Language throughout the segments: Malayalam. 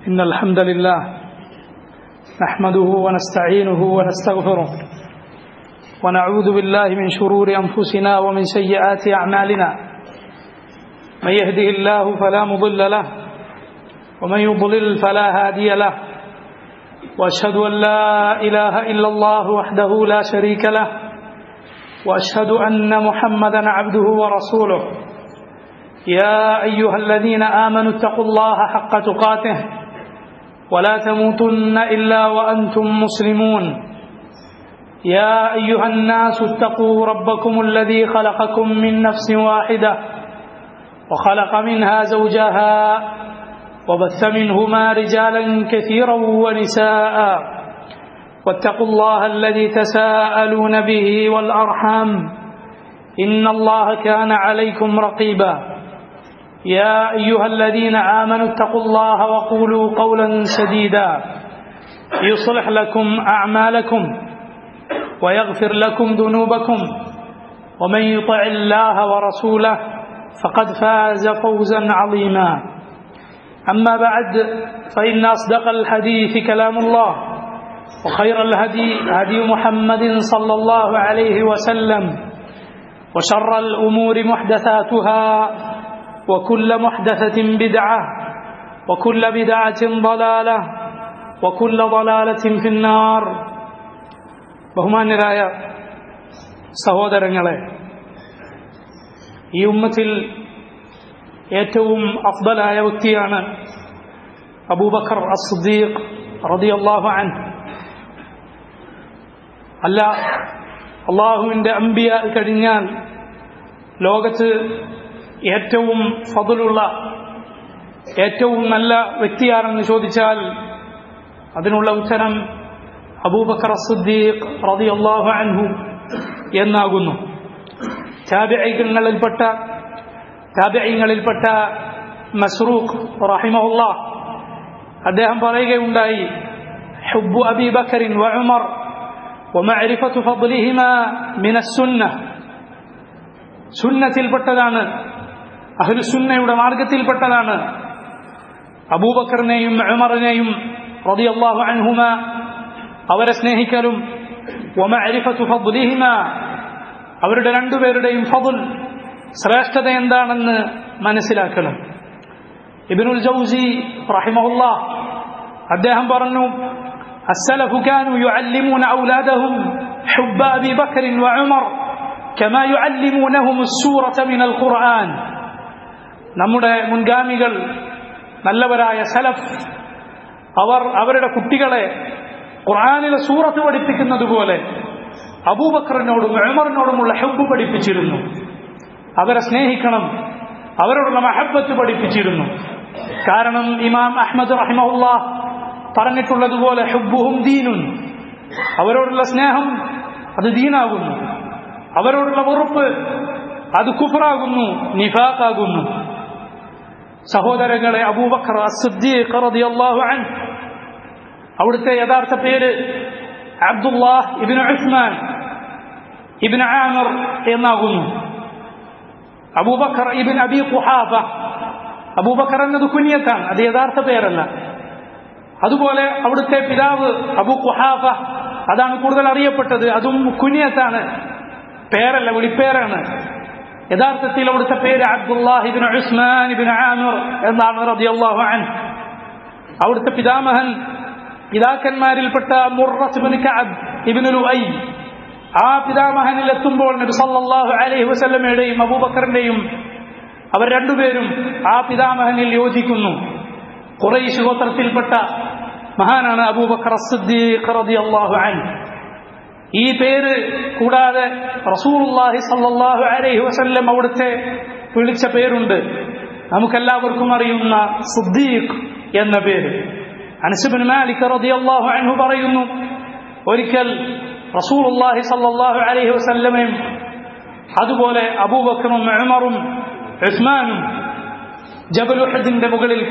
إن الحمد لله نحمده ونستعينه ونستغفره ونعوذ بالله من شرور أنفسنا ومن سيئات أعمالنا من يهده الله فلا مضل له ومن يضلل فلا هادي له وأشهد أن لا إله إلا الله وحده لا شريك له وأشهد أن محمدا عبده ورسوله يا أيها الذين آمنوا اتقوا الله حق تقاته ولا تموتن إلا وأنتم مسلمون يا أيها الناس اتقوا ربكم الذي خلقكم من نفس واحدة وخلق منها زوجها وبث منهما رجالا كثيرا ونساء واتقوا الله الذي تساءلون به والأرحام إن الله كان عليكم رقيبا يا أيها الذين آمنوا اتقوا الله وقولوا قولا سديدا يصلح لكم أعمالكم ويغفر لكم ذنوبكم ومن يطع الله ورسوله فقد فاز فوزا عظيما أما بعد فإن أصدق الحديث كلام الله وخير الهدي هدي محمد صلى الله عليه وسلم وشر الأمور محدثاتها وكل محدثة بدعة وكل بدعة ضلالة وكل ضلالة في النار. ബഹുമാന്യരായ സഹോദരങ്ങളെ, ഈ ഉമ്മത്തിൽ ഏറ്റവും അഫ്ദലായ വ്യക്തിയാണ് അബൂബക്കർ അസ്സിദ്ദീഖ് റളിയല്ലാഹു അൻഹു. അല്ലാഹുവിൻ്റെ അംബിയ കഴിഞ്ഞാൽ ലോകത്ത് ഏറ്റവും ഫضലുള്ള ഏറ്റവും നല്ല വ്യക്തിയാണെന്ന് ചോദിച്ചാൽ അതിനുള്ള ഉത്തരം അബൂബക്കർ അസ്സിദ്ദീഖ് റളിയല്ലാഹു അൻഹു എന്നാകുന്നു. താബിഈങ്ങളിൽപ്പെട്ട മസ്റൂഖ് റഹിമഹുല്ലാഹ് അദ്ദേഹം പറയുകയുണ്ടായി, ഹുബ്ബു അബീ ബക്കറിൻ വ ഉമർ വമഅരിഫതു ഫضലിഹിമാ മിനസ് സുന്നഹ്. സുന്നത്തിൽപ്പെട്ടതാണ്, അഹ്ലുസുന്നയുടെ മാർഗത്തിൽപ്പെട്ടതാണ് അബൂബക്കറിനെയും ഉമറിനെയും റളിയല്ലാഹു അൻഹുമാ അവരെ സ്നേഹിക്കലും വമഅരിഫതു ഫضലിഹിമാ അവരുടെ രണ്ടുപേരുടെയും ഫضൽ ശ്രേഷ്ഠത എന്താണെന്ന് മനസ്സിലാക്കണം. ഇബ്നുൽ ജൗസി റഹിമഹുല്ലാഹ് അദ്ദേഹം പറഞ്ഞു, അസ്സലഫു കാനൂ യുഅല്ലിമൂന ഔലാദഹും ഹുബ്ബ അബീ ബക്കറിൻ വ ഉമർ കമാ യുഅല്ലിമൂനഹും അസ്സൂറത മിനൽ ഖുർആൻ. നമ്മുടെ മുൻഗാമികൾ, നല്ലവരായ സലഫ്, അവർ അവരുടെ കുട്ടികളെ ഖുർആനിലെ സൂറത്ത് പഠിപ്പിക്കുന്നത് പോലെ അബൂബക്കറിനോടും ഉമറിനോടുമുള്ള ഹുബ്ബ് പഠിപ്പിച്ചിരുന്നു. അവരെ സ്നേഹിക്കണം, അവരോടുള്ള മഹബ്ബത്ത് പഠിപ്പിച്ചിരുന്നു. കാരണം ഇമാം അഹ്മദ് റഹിമഹുല്ലാഹ് പറഞ്ഞിട്ടുള്ളതുപോലെ ഹുബ്ബുഹും ദീനുൻ, അവരോടുള്ള സ്നേഹം അത് ദീനാകുന്നു, അവരോടുള്ള വെറുപ്പ് അത് കുഫ്റാകുന്നു, നിഫാഖാകുന്നു. സഹോദരങ്ങളെ, അബൂബക്കർ അസ്സിദ്ദീഖ് റളിയല്ലാഹു അൻഹു അവിടുത്തെ യഥാർത്ഥ പേര് അബ്ദുല്ലാഹ് ഇബ്നു ഉസ്മാൻ ഇബ്നു ആമിർ എന്നാകുന്നു. അബൂബക്കർ ഇബ്നു അബീ ഖുഹാഫ, അബൂബക്കർ എന്നത് കുനിയത്താണ്, അത് യഥാർത്ഥ പേരല്ല. അതുപോലെ അവിടുത്തെ പിതാവ് അബൂ ഖുഹാഫ, അതാണ് കൂടുതൽ അറിയപ്പെട്ടത്, അതും കുനിയത്താണ്, പേരല്ല, വിളിപ്പേരാണ്. യഥാർത്ഥത്തിൽ അവിടുത്തെ പേര് അബ്ദുല്ലാഹ് ഇബ്നു ഉസ്മാൻ ഇബ്നു ആമിർ എന്നാണ് റളിയല്ലാഹു അൻഹു. അവിടുത്തെ പിതാക്കന്മാരിൽപ്പെട്ട മുർറത്ത് ഇബ്നു കഅബ് ഇബ്നു ലുഅയ്, ആ പിതാമഹനിൽ എത്തുമ്പോൾ നബി സല്ലല്ലാഹു അലൈഹി വസല്ലമയുടെയും അബൂബക്കറിന്റെയും അവർ രണ്ടുപേരും ആ പിതാമഹനിൽ യോജിക്കുന്നു. ഖുറൈശ് ഗോത്രത്തിൽപ്പെട്ട മഹാനാണ് അബൂബക്കർ അസ്സിദ്ദീഖ് റളിയല്ലാഹു അൻഹു. ഈ പേര് കൂടാതെ റസൂലുള്ളാഹി സ്വല്ലല്ലാഹു അലൈഹി വസല്ലം അവിടുത്തെ വിളിച്ച പേരുണ്ട്, നമുക്കെല്ലാവർക്കും അറിയുന്ന സിദ്ദീഖ് എന്ന പേര്. അനസ് ഇബ്നു മാലിക് റളിയല്ലാഹു അൻഹു പറയുന്നു, ഒരിക്കൽ റസൂലുള്ളാഹി സ്വല്ലല്ലാഹു അലൈഹി വസല്ലമയും അതുപോലെ അബൂബക്കറും ഉമറും ഉസ്മാനും ജബൽ ഉഹദിന്റെ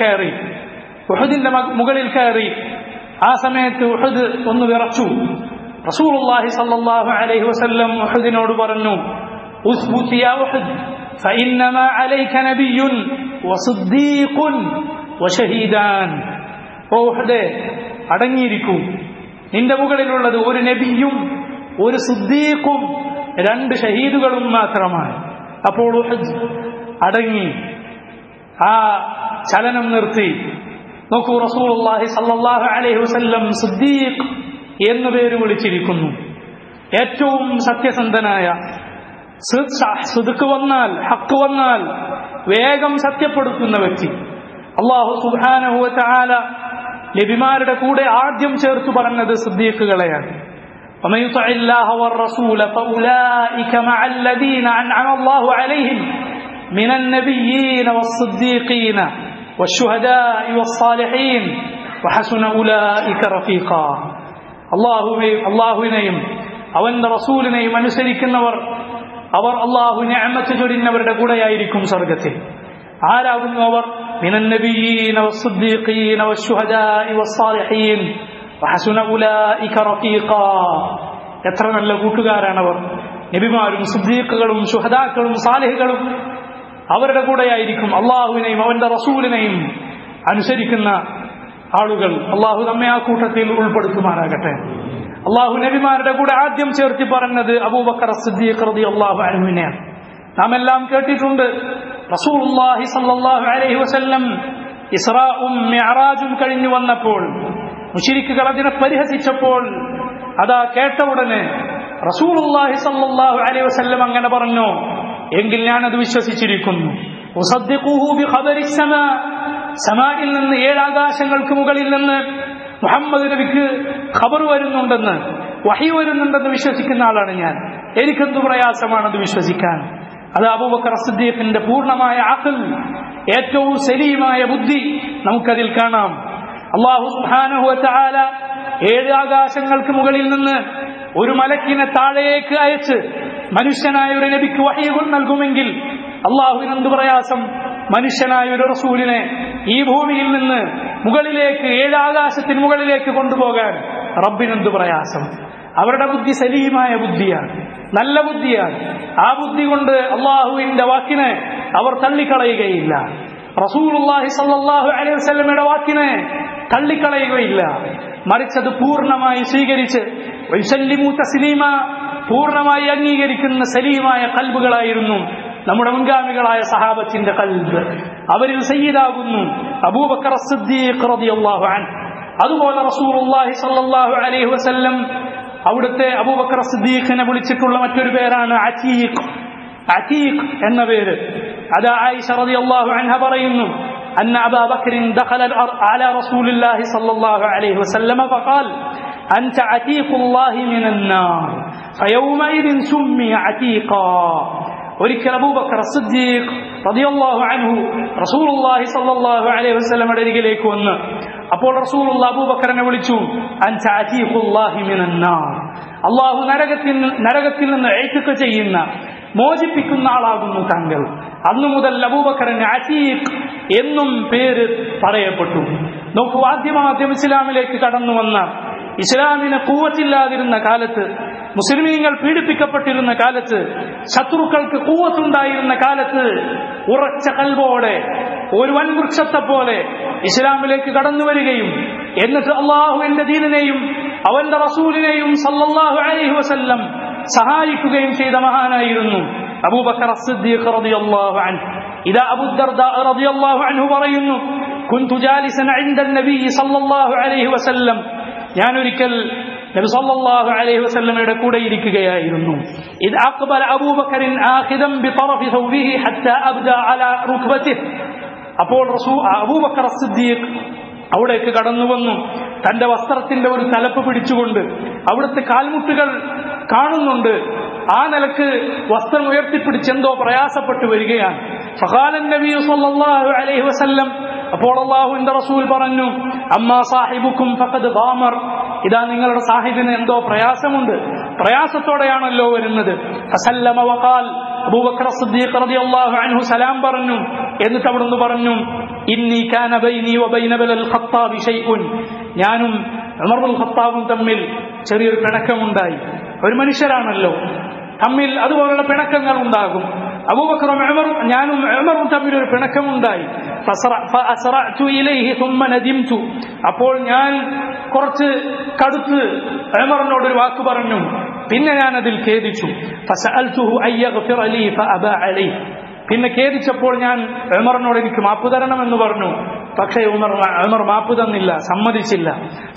മുകളിൽ കയറി. ആ സമയത്ത് ഉഹദ് ഒന്ന് വിറച്ചു. റസൂലുള്ളാഹി സ്വല്ലല്ലാഹു അലൈഹി വസല്ലം ഉഹദിനോട് പറഞ്ഞു, ഉസ്ബുത് യാ ഉഹദ് ഫഇന്നമാ അലൈക നബിയ്യുൻ വസിദ്ദീഖുൻ വശഹീദാൻ. ഓ ഉഹദേ, അടങ്ങിയിരിക്കൂ, നിന്റെ മുകളിലുള്ളത് ഒരു നബിയും ഒരു സിദ്ദീഖും 2 ഷഹീദുകളും മാത്രമാണ്. അപ്പോൾ ഉഹദ് അടങ്ങി, ആ ചലനം നിർത്തി. നോക്കൂ, റസൂലുള്ളാഹി സ്വല്ലല്ലാഹു അലൈഹി വസല്ലം സിദ്ദീഖ് എന്നു പേര് വിളിച്ചിരിക്കുന്നു. ഏറ്റവും സത്യസന്ധനായ, സിദ്ഖ് വന്നാൽ, ഹക്ക് വന്നാൽ വേഗം സത്യപ്പെടുത്തുന്ന വ്യക്തി. അല്ലാഹു സുബ്ഹാനഹു വ തആല നബിമാരുടെ കൂടെ ആദ്യം ചേർത്ത് പറഞ്ഞത് സിദ്ദീഖുകളെയാണ്. ومن يطع الله والرسول فأولئك مع الذين أنعم الله عليهم من النبيين والصديقين والشهداء والصالحين وحسن أولئك رفيقا. അല്ലാഹുവിനെയും അവന്റെ റസൂലിനെയും അനുസരിക്കുന്നവർ അവർ അല്ലാഹു നിഅമത്ത് ചൊരിഞ്ഞവരുടെ കൂടെയായിരിക്കും സ്വർഗ്ഗത്തിൽ. ആരാകുന്നു അവർ? മിനൻ നബിയ്യീന വസ്സിദ്ദീഖീന വശുഹദാഇ വസ്സാലിഹീൻ വഹസുന ഉലൈക റഫീഖാ. എത്ര നല്ല കൂട്ടുകാരാണവർ! നബിമാരും സിദ്ദീഖുകളും ശുഹദാക്കളും സാലിഹുകളും അവരുടെ കൂടെയായിരിക്കും. അല്ലാഹുവിനെയും അവന്റെ റസൂലിനെയും അനുസരിക്കുന്ന ആളുകൾ. അല്ലാഹു നമ്മെ ആ കൂട്ടത്തിൽ ഉൾപ്പെടുത്തുമാറാകട്ടെ. അല്ലാഹു നബിമാരുടെ കൂടെ ആദ്യം ചേർത്തി പറഞ്ഞത് അബൂബക്കർ സിദ്ദീഖ് റളിയല്ലാഹു അൻഹുവിനെയാണ്. നാം എല്ലാം കേട്ടിട്ടുണ്ട്. റസൂലുള്ളാഹി സ്വല്ലല്ലാഹു അലൈഹി വസല്ലം ഇസ്റാഉം മിഅ്റാജും കഴിഞ്ഞു വന്നപ്പോൾ മുശ്രിക്കുകൾ അതിനെ പരിഹസിച്ചപ്പോൾ അതാ കേട്ട ഉടനെ റസൂലുള്ളാഹി സ്വല്ലല്ലാഹു അലൈഹി വസല്ലം അങ്ങനെ പറഞ്ഞു, എങ്കിൽ ഞാനത് വിശ്വസിച്ചിരിക്കുന്നു. ഉസദ്ദിഖൂഹു ബിഖബരി സമാ, സമായിൽ നിന്ന് 7 ആകാശങ്ങൾക്ക് മുകളിൽ നിന്ന് മുഹമ്മദ് നബിക്ക് ഖബർ വരുന്നുണ്ടെന്ന്, വഹി വരുന്നുണ്ടെന്ന് വിശ്വസിക്കുന്ന ആളാണ് ഞാൻ. എനിക്കെന്തു പ്രയാസമാണത് വിശ്വസിക്കാൻ. അത് അബൂബക്കർ സിദ്ദീഖിന്റെ പൂർണ്ണമായ അഖൽ, ഏറ്റവും സലീമായ ബുദ്ധി നമുക്കതിൽ കാണാം. അല്ലാഹു സുബ്ഹാനഹു വ തആല 7 ആകാശങ്ങൾക്ക് മുകളിൽ നിന്ന് ഒരു മലക്കിനെ താഴേക്ക് അയച്ച് മനുഷ്യനായ ഒരു നബിക്ക് വഹി നൽകുമെങ്കിൽ അല്ലാഹുവിന് എന്ത് പ്രയാസം മനുഷ്യനായ ഒരു റസൂലിനെ ഈ ഭൂമിയിൽ നിന്ന് മുകളിലേക്ക് 7 ആകാശത്തിന് മുകളിലേക്ക് കൊണ്ടുപോകാൻ? റബ്ബിനെന്ത് പ്രയാസം? അവരുടെ ബുദ്ധി സലീമായ ബുദ്ധിയാണ്, നല്ല ബുദ്ധിയാണ്. ആ ബുദ്ധി കൊണ്ട് അള്ളാഹുവിന്റെ വാക്കിനെ അവർ തള്ളിക്കളയുകയില്ല. റസൂലുള്ളാഹി സ്വല്ലല്ലാഹു അലൈഹി വസല്ലമയുടെ വാക്കിനെ തള്ളിക്കളയുകയില്ല. മറിച്ചത് പൂർണ്ണമായി സ്വീകരിച്ച് വയസല്ലിമു തസ്ലീമ, പൂർണ്ണമായി അംഗീകരിക്കുന്ന സലീമായ ഖൽബുകളായിരുന്നു നമ്മുടെ മുൻഗാമികളായ സഹാബത്തിന്റെ ഖൽബ്. അവരിൽ സയ്യിദാകുന്നു അബൂബക്കർ സിദ്ദീഖ് റളിയല്ലാഹു അൻഹു. അതുപോലെ റസൂലുള്ളാഹി സ്വല്ലല്ലാഹു അലൈഹി വസല്ലം അവിടുത്തെ അബൂബക്കർ സിദ്ദീഖിനെ വിളിച്ചിട്ടുള്ള മറ്റൊരു പേരാണ് അതീഖ്. അതീഖ് എന്ന പേര്. അത് ആയിഷ റളിയല്ലാഹു അൻഹ പറയുന്നു, أن أبا بكر دخل على رسول الله صلى الله عليه وسلم فقال أنت عتيق الله من النار فيومئذ سمي عتيقا. ഒരിക്കൽ അബൂബക്കർ സിദ്ദീഖ് റളിയല്ലാഹു അൻഹു റസൂലുള്ളാഹി സ്വല്ലല്ലാഹു അലൈഹി വസല്ലമയുടെ അരികിലേക്ക് വന്ന് അപ്പോൾ റസൂലുള്ളാഹി അബൂബക്കറിനെ വിളിച്ചു, അൻത അതീഖുല്ലാഹി മിനൻ നാർ, അല്ലാഹു നരകത്തിൽ നിന്ന് ഇഅ്തിഖ് ചെയ്യുന്ന, മോചിപ്പിക്കുന്ന ആളാകുന്നു താങ്കൾ. അന്നു മുതൽ അബൂബക്കറിന് അതീഖ് എന്നും പേര് പറയപ്പെട്ടു. നോക്കൂ, ആദ്യം ഇസ്ലാമിലേക്ക് കടന്നു വന്ന, ഇസ്ലാമിന് ഖുവത്തില്ലാതിരുന്ന കാലത്ത്, മുസ്ലിമീങ്ങൾ പീഡിപ്പിക്കപ്പെട്ടിരുന്ന കാലത്ത്, ശത്രുക്കൾക്ക് ഖുവത്തുണ്ടായിരുന്ന കാലത്ത് ഉറച്ച ഖൽബോടെ ഒരു വൻവൃക്ഷത്തെ പോലെ ഇസ്ലാമിലേക്ക് കടന്നു വരികയും എന്നിട്ട് അള്ളാഹുവിന്റെ ദീനിനെയും അവന്റെ റസൂലിനെയും സല്ലല്ലാഹു അലൈഹി വസല്ലം സഹായിക്കുകയും ചെയ്ത മഹാനായിരുന്നു അബൂബക്കർ സിദ്ദീഖ് റളിയല്ലാഹു അൻഹു. ഇദാ അബൂ ദർദാ റളിയല്ലാഹു അൻഹു പറയുന്നു, കുൻതു ജാലിസൻ ഇൻദ നബി സല്ലല്ലാഹു അലൈഹി വസല്ലം, ഞാൻ ഒരിക്കൽ നബി സല്ലല്ലാഹു അലൈഹി വസല്ലമയുടെ കൂടെ ഇരിക്കുകയായിരുന്നു. ഇദ് അഖ്ബല അബൂബക്കർ ആഖിദൻ ബിതറഫി സൗബിഹി ഹത്താ അബ്ദാ അലാ റുക്ബതിഹി. അപ്പോൾ അബൂബക്കർ സിദ്ദീഖ് അവിടേക്ക് കടന്നു വന്നു. തന്റെ വസ്ത്രത്തിന്റെ ഒരു തലപ്പ് പിടിച്ചുകൊണ്ട് അവിടുത്തെ കാൽമുട്ടുകൾ കാണുന്നുണ്ട്. ആ നിലക്ക് വസ്ത്രം ഉയർത്തിപ്പിടിച്ച് എന്തോ പ്രയാസപ്പെട്ടു വരികയാണ്. ഫഖാല നബി സല്ലല്ലാഹു അലൈഹി വസല്ലം, അപ്പോൾ അല്ലാഹുവിന്റെ റസൂൽ പറഞ്ഞു, അമ്മാ സാഹിബുക്കും ഫഖദ് ഗാമർ, ഇതാ നിങ്ങളുടെ സാഹിബിന് എന്തോ പ്രയാസമുണ്ട്, പ്രയാസത്തോടെയാണല്ലോ വരുന്നത്. ഫസല്ലമ വഖാൽ, അബൂബക്കർ സിദ്ദീഖ് റളിയല്ലാഹു അൻഹു സലാം പറഞ്ഞു. എന്നിട്ട് അവിടുന്ന് പറഞ്ഞു, ഇന്നി കാന ബൈനി വബൈന ബിൽ ഖത്താബ് ഷൈഉൻ, ഞാനും ഉമർ ബിൻ ഖത്താബും തമ്മിൽ ചെറിയൊരു പിണക്കമുണ്ടായി. ഒരു മനുഷ്യരാണല്ലോ, തമ്മിൽ അതുപോലുള്ള പിണക്കങ്ങൾ ഉണ്ടാകും. അബൂബക്കറും ഉമറും ഞാനും ഉമറും തമ്മിൽ ഒരു പിണക്കമുണ്ടായി. അപ്പോൾ ഞാൻ കുറച്ച് കടുത്ത് ഉമറിനോട് ഒരു വാക്ക് പറഞ്ഞു. പിന്നെ ഞാൻ അതിൽ ഖേദിച്ചു. പിന്നെ ഖേദിച്ചപ്പോൾ ഞാൻ ഉമറിനോട് എനിക്ക് മാപ്പ് തരണമെന്ന് പറഞ്ഞു. പക്ഷേ ഉമർ മാപ്പ് തന്നില്ല, സമ്മതിച്ചില്ല.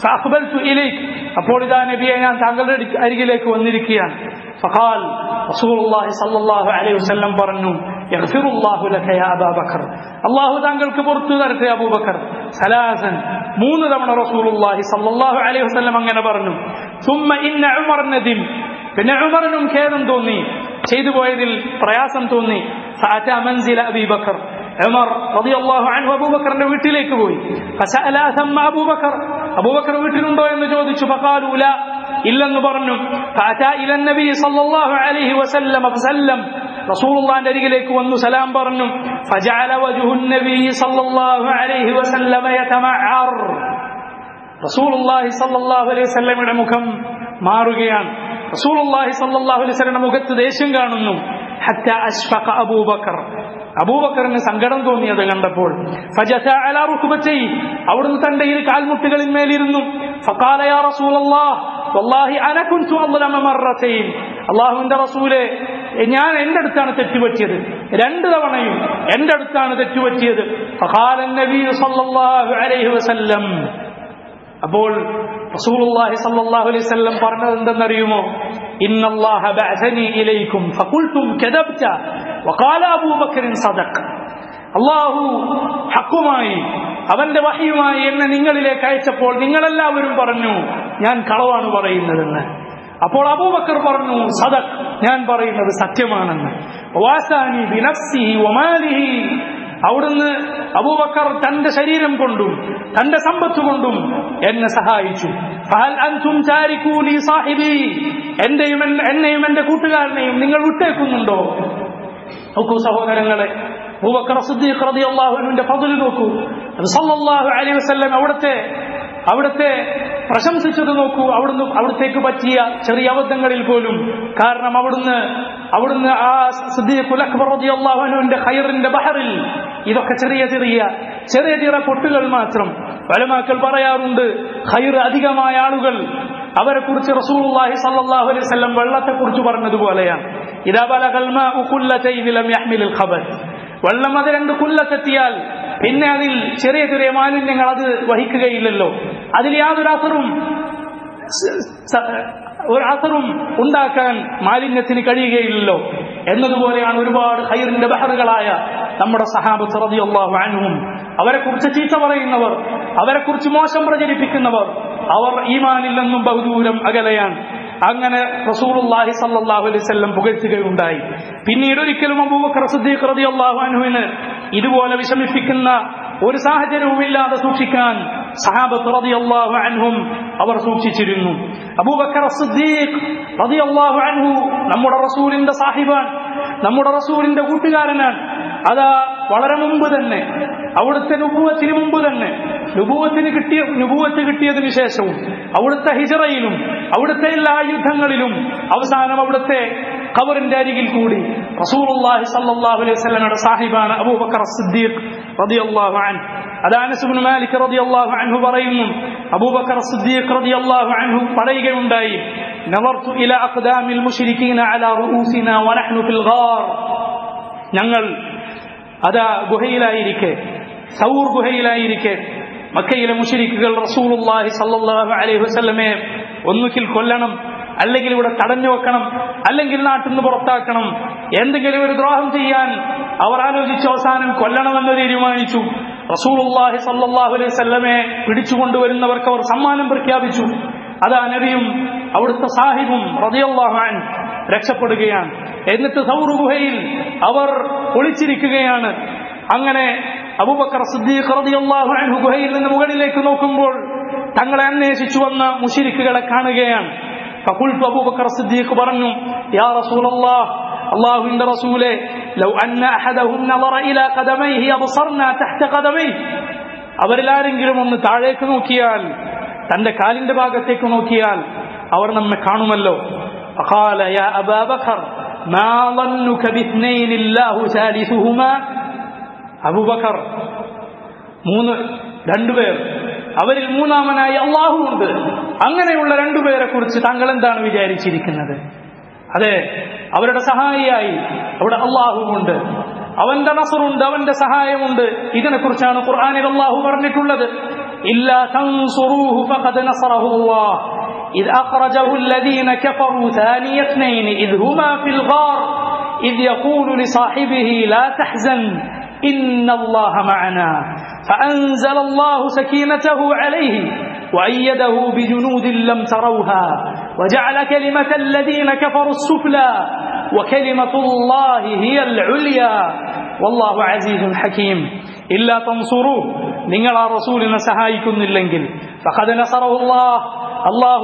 അപ്പോൾ ഇതാ നബിയെ, ഞാൻ താങ്കളുടെ അരികിലേക്ക് വന്നിരിക്കുകയാണ്. ഫഖാൽ റസൂലുള്ളാഹി സ്വല്ലല്ലാഹു അലൈഹി വസല്ലം പറഞ്ഞു, യഗ്ഫിറുല്ലാഹു ലക യാ അബൂബക്കർ, അല്ലാഹു താങ്കൾക്ക് പുറത്തു തരട്ടെ അബൂബക്കർ. സലാസൻ, 3 തവണ റസൂലുള്ളാഹി സ്വല്ലല്ലാഹു അലൈഹി വസല്ലം അങ്ങനെ പറഞ്ഞു. സുമ്മ ഇന്ന ഉമർ നദിം, പിന്നെ ഉമറിനും ഖേദം തോന്നി, ചെയ്തു പോയതിൽ പ്രയാസം തോന്നി. ഫഅതാ മൻസില അബൂബക്കർ, ഉമർ റളിയല്ലാഹു അൻഹു അബൂബക്കറിന്റെ വീട്ടിലേക്ക് പോയി. ഫസഅല തമ്മ അബൂബക്കർ, അബൂബക്കർ വീട്ടിലുണ്ടോ എന്ന് ചോദിച്ചു. ഫഖാലു ലാ, ഇല്ലെന്ന് പറഞ്ഞു. ഫഅതാ ഇല നബി സല്ലല്ലാഹു അലൈഹി വസല്ലം ഫസല്ലം, റസൂലുള്ളാഹിന്റെ അരികിലേക്ക് വന്നു, സലാം പറഞ്ഞു. ഫജഅല വജ്ഹു നബി സല്ലല്ലാഹു അലൈഹി വസല്ലം യതമഅർ, റസൂലുള്ളാഹി സല്ലല്ലാഹു അലൈഹി വസല്ലമയുടെ മുഖം മാറുകയാണ്. റസൂലുള്ളാഹി സല്ലല്ലാഹു അലൈഹി വസല്ലമയുടെ മുഖത്ത് ദേഷ്യം കാണുന്നു. ഹത്താ അശ്ഫഖ അബൂബക്കർ, അബൂബക്കറിന് സങ്കടം തോന്നിയത് കണ്ടപ്പോൾ. ഫജസാ അലാ റുക്ബതൈ, അവിടുന്ന് തന്റെ ഇരു കാൽമുട്ടുകളിൽ മേലിരുന്നു. ഫഖാല യാ റസൂലല്ലാഹ് വല്ലാഹി അന കുൻതു അദ്ലമ മർറതൈൻ, അല്ലാഹുവിന്റെ റസൂലേ, ഞാൻ എന്റെ അടുത്താണ് തെറ്റുപറ്റിയത്, 2 തവണയും എന്റെ അടുത്താണ് തെറ്റുപറ്റിയത്. ഫഖാല നബി സല്ലല്ലാഹു അലൈഹി വസല്ലം, അപ്പോൾ റസൂലുള്ളാഹി സ്വല്ലല്ലാഹു അലൈഹി വസല്ലം പറഞ്ഞത് എന്തെന്നറിയുമോ? ഇന്നല്ലാഹ ബഅസനി ഇലൈക്കും ഫഖുൽതും കദബ്ത വഖാല അബൂബക്കർ സദഖ, അല്ലാഹു ഹഖുമായി അവന്റെ വഹിയുമായി എന്നെ നിങ്ങളിലേക്ക് അയച്ചപ്പോൾ നിങ്ങളെല്ലാവരും പറഞ്ഞു ഞാൻ കളവാണ് പറയുന്നതെന്ന്. അപ്പോൾ അബൂബക്കർ പറഞ്ഞു സദഖ, ഞാൻ പറയുന്നത് സത്യമാണെന്ന്. വാസാനി ബിനഫ്സിഹി വമാലിഹി, അവിടുന്ന് അബൂബക്കർ തന്റെ ശരീരം കൊണ്ടും തന്റെ സമ്പത്ത് കൊണ്ടും എന്നെ സഹായിച്ചു. ഫഹൽ അൻതും താരികൂ ലി സാഹിബി, എന്നെയും എന്റെ കൂട്ടുകാരനെയും നിങ്ങൾ വിട്ടേക്കുന്നുണ്ടോ? നോക്കൂ സഹോദരങ്ങളെ, അബൂബക്കർ സിദ്ദീഖ് റളിയല്ലാഹു അൻഹുവിന്റെ ഫضل നോക്കൂ. സല്ലല്ലാഹു അലൈഹി വസല്ലം അവിടുത്തെ പ്രശംസിച്ചത് നോക്കൂ. അവിടുത്തേക്ക് പറ്റിയ ചെറിയ അബദ്ധങ്ങളിൽ പോലും, കാരണം അവിടുന്ന് ആ സിദ്ദീഖുൽ അക്ബർ റളിയല്ലാഹു അൻഹുവിന്റെ ഖൈറിന്റെ ബഹറിൽ ഇതൊക്കെ ചെറിയ പൊട്ടുകൾ മാത്രം. ഉലമാക്കൾ പറയാറുണ്ട്, ഖൈർ അധികമായ ആളുകൾ അവരെ കുറിച്ച് റസൂലുള്ളാഹി സ്വല്ലല്ലാഹു അലൈഹി വസല്ലം വെള്ളത്തെ കുറിച്ച് പറഞ്ഞതുപോലെയാണ്. ഇദാ ബലഗൽ മാഉ ഖുല്ലതൈൻ ലം യഹ്മിൽ ഖബത്, വെള്ളം അത് 2 കുല്ലത്തെത്തിയാൽ പിന്നെ അതിൽ ചെറിയ മാലിന്യങ്ങൾ അത് വഹിക്കുകയില്ലല്ലോ, അതിൽ യാതൊരു അസറും ഉണ്ടാക്കാൻ മാലിന്യത്തിന് കഴിയുകയില്ലല്ലോ എന്നതുപോലെയാണ് ഒരുപാട് ഖൈറിന്റെ ബഹറുകളായ നമ്മുടെ സഹാബത്ത് റളിയല്ലാഹു അൻഹും. അവരെക്കുറിച്ച് ചീത്ത പറയുന്നവർ, അവരെക്കുറിച്ച് മോശം പ്രചരിപ്പിക്കുന്നവർ, അവർ ഈമാനിൽ നിന്നും ബഹുദൂരം അകലെയാണ്. അങ്ങനെ റസൂലുള്ളാഹി സ്വല്ലല്ലാഹു അലൈഹി വസല്ലം പുകഴ്ത്തുകയുണ്ടായി. പിന്നീട് ഒരിക്കലും അബൂബക്കർ സിദ്ദീഖ് റളിയല്ലാഹു അൻഹുവിന് ഇതുപോലെ വിഷമിപ്പിക്കുന്ന ഒരു സാഹചര്യവുമില്ലാതെ സൂക്ഷിക്കാൻ സഹാബത്ത് റളിയല്ലാഹു അൻഹും അവർ സൂക്ഷിച്ചിരുന്നു. അബൂബക്കർ സിദ്ദീഖ് റളിയല്ലാഹു അൻഹു നമ്മുടെ റസൂലിന്റെ സാഹിബാണ്, നമ്മുടെ റസൂലിന്റെ കൂട്ടുകാരനാണ്. അതാ വളരെ മുമ്പ് തന്നെ, അവിടുത്തെ നുബുവത്തിന് മുമ്പ് തന്നെ, നുബുവത്ത് കിട്ടിയതിനു ശേഷവും, അവിടുത്തെ ഹിജ്റയിലും, അവിടുത്തെ എല്ലാ യുദ്ധങ്ങളിലും, അവസാനം അവിടുത്തെ ഖബറിന്റെ അരികിൽ കൂടി റസൂലുള്ളാഹി സ്വല്ലല്ലാഹു അലൈഹി വസല്ലമയുടെ സാഹിബാണ് അബൂബക്കർ സിദ്ദീഖ് റളിയല്ലാഹു അൻഹു. അത് അനസ് ഇബ്നു മാലിക് റളിയല്ലാഹു അൻഹു പറയുന്നു, അബൂബക്കർ സിദ്ദീഖ് റളിയല്ലാഹു അൻഹു പറയുകയുണ്ടായി, നദർതു ഇലാ അഖ്ദാമിൽ മുശ്രികീന അലാ റൂസിനാ വനഹ്നു ഫിൽ ഗാർ, ഞങ്ങൾ അതാ ഗുഹയിലായിരിക്കെ, സൗർ ഗുഹയിലായിരിക്കെ മക്കയിലെ മുശ്രിക്കുകൾ റസൂലുള്ളാഹി സ്വല്ലല്ലാഹു അലൈഹി വസല്ലമയെ ഒന്നുകിൽ കൊല്ലണം, അല്ലെങ്കിൽ ഇവിടെ തടഞ്ഞു വെക്കണം, അല്ലെങ്കിൽ നാട്ടിൽ നിന്ന് പുറത്താക്കണം, എന്തെങ്കിലും ഒരു ദ്രോഹം ചെയ്യാൻ അവർ ആലോചിച്ച് അവസാനം കൊല്ലണമെന്ന് തീരുമാനിച്ചു. റസൂലുള്ളാഹി സ്വല്ലല്ലാഹു അലൈഹി വസല്ലമയെ പിടിച്ചുകൊണ്ടുവരുന്നവർക്ക് അവർ സമ്മാനം പ്രഖ്യാപിച്ചു. അതാ നബിയും അവിടുത്തെ സാഹിബും റളിയല്ലാഹു അൻഹു രക്ഷപ്പെടുകയാണ്. എന്നിട്ട് സൗർ ഗുഹയിൽ അവർ ഒളിച്ചിരിക്കുകയാണ്. അങ്ങനെ അബൂബക്കർ സിദ്ദീഖ് റളിയല്ലാഹു അൻഹു ഗുഹയിൽ നിന്ന് മുകളിലേക്ക് നോക്കുമ്പോൾ തങ്ങളെ അന്വേഷിച്ചു വന്ന മുശ്രിക്കുകളെ കാണുകയാണ്. ഫഖുൽതു, അബൂബക്കർ സിദ്ദീഖ് പറഞ്ഞു, യാ റസൂലല്ലാഹ്, അല്ലാഹുവിന്റെ റസൂലേ, ലൗ അന്ന അഹദഹും നളറ ഇലാ ഖദമൈഹി അബ്സർനാ തഹ്ത ഖദമൈഹി, അവരിൽ ആരെങ്കിലും ഒന്ന് താഴേക്ക് നോക്കിയാൽ, തന്റെ കാലിന്റെ ഭാഗത്തേക്ക് നോക്കിയാൽ അവർ നമ്മെ കാണുമല്ലോ. ഫഖാല യാ അബൂബക്കർ, മാ ظنك باثنين الله ثالثهما അബൂബക്കർ രണ്ടുപേർ അവരിൽ മൂന്നാമനായി അല്ലാഹു ഉണ്ട്, അങ്ങനെയുള്ള രണ്ടുപേരെ കുറിച്ച് താങ്കൾ എന്താണ് വിചാരിച്ചിരിക്കുന്നത്? അതെ, അവരുടെ സഹായിയായി അവിടെ അല്ലാഹുവുണ്ട്, അവന്റെ നസറുണ്ട്, അവന്റെ സഹായമുണ്ട്. ഇതിനെക്കുറിച്ചാണ് ഖുർആനിൽ അല്ലാഹു പറഞ്ഞിട്ടുള്ളത്. ഇല്ലാ തൻസുറൂഹു ഫഖദ് നസറഹുല്ലാഹ് ഇദ് അഖ്റജഹു അല്ലദീന കഫറൂ ഥാനിയ ഇത്നൈൻ ഇദ് ഹുമാ ഫിൽ ഗാർ ഇദ് യഖൂലു ലിസാഹിബിഹി ലാ തഹ്സൻ ഇന്നല്ലാഹ മഅനാ ഫഅൻസലല്ലാഹു സകീനതഹു അലൈഹി وأيده بجنود لم تروها وجعل كلمة الذين كفروا السفلى وكلمة الله هي العليا والله عزيز حكيم إلا تنصروه നിങ്ങൾ ആ റസൂലിനെ സഹായിക്കുന്നില്ലെങ്കിൽ ഫഖദ് നസറഹുല്ലാഹ് അല്ലാഹു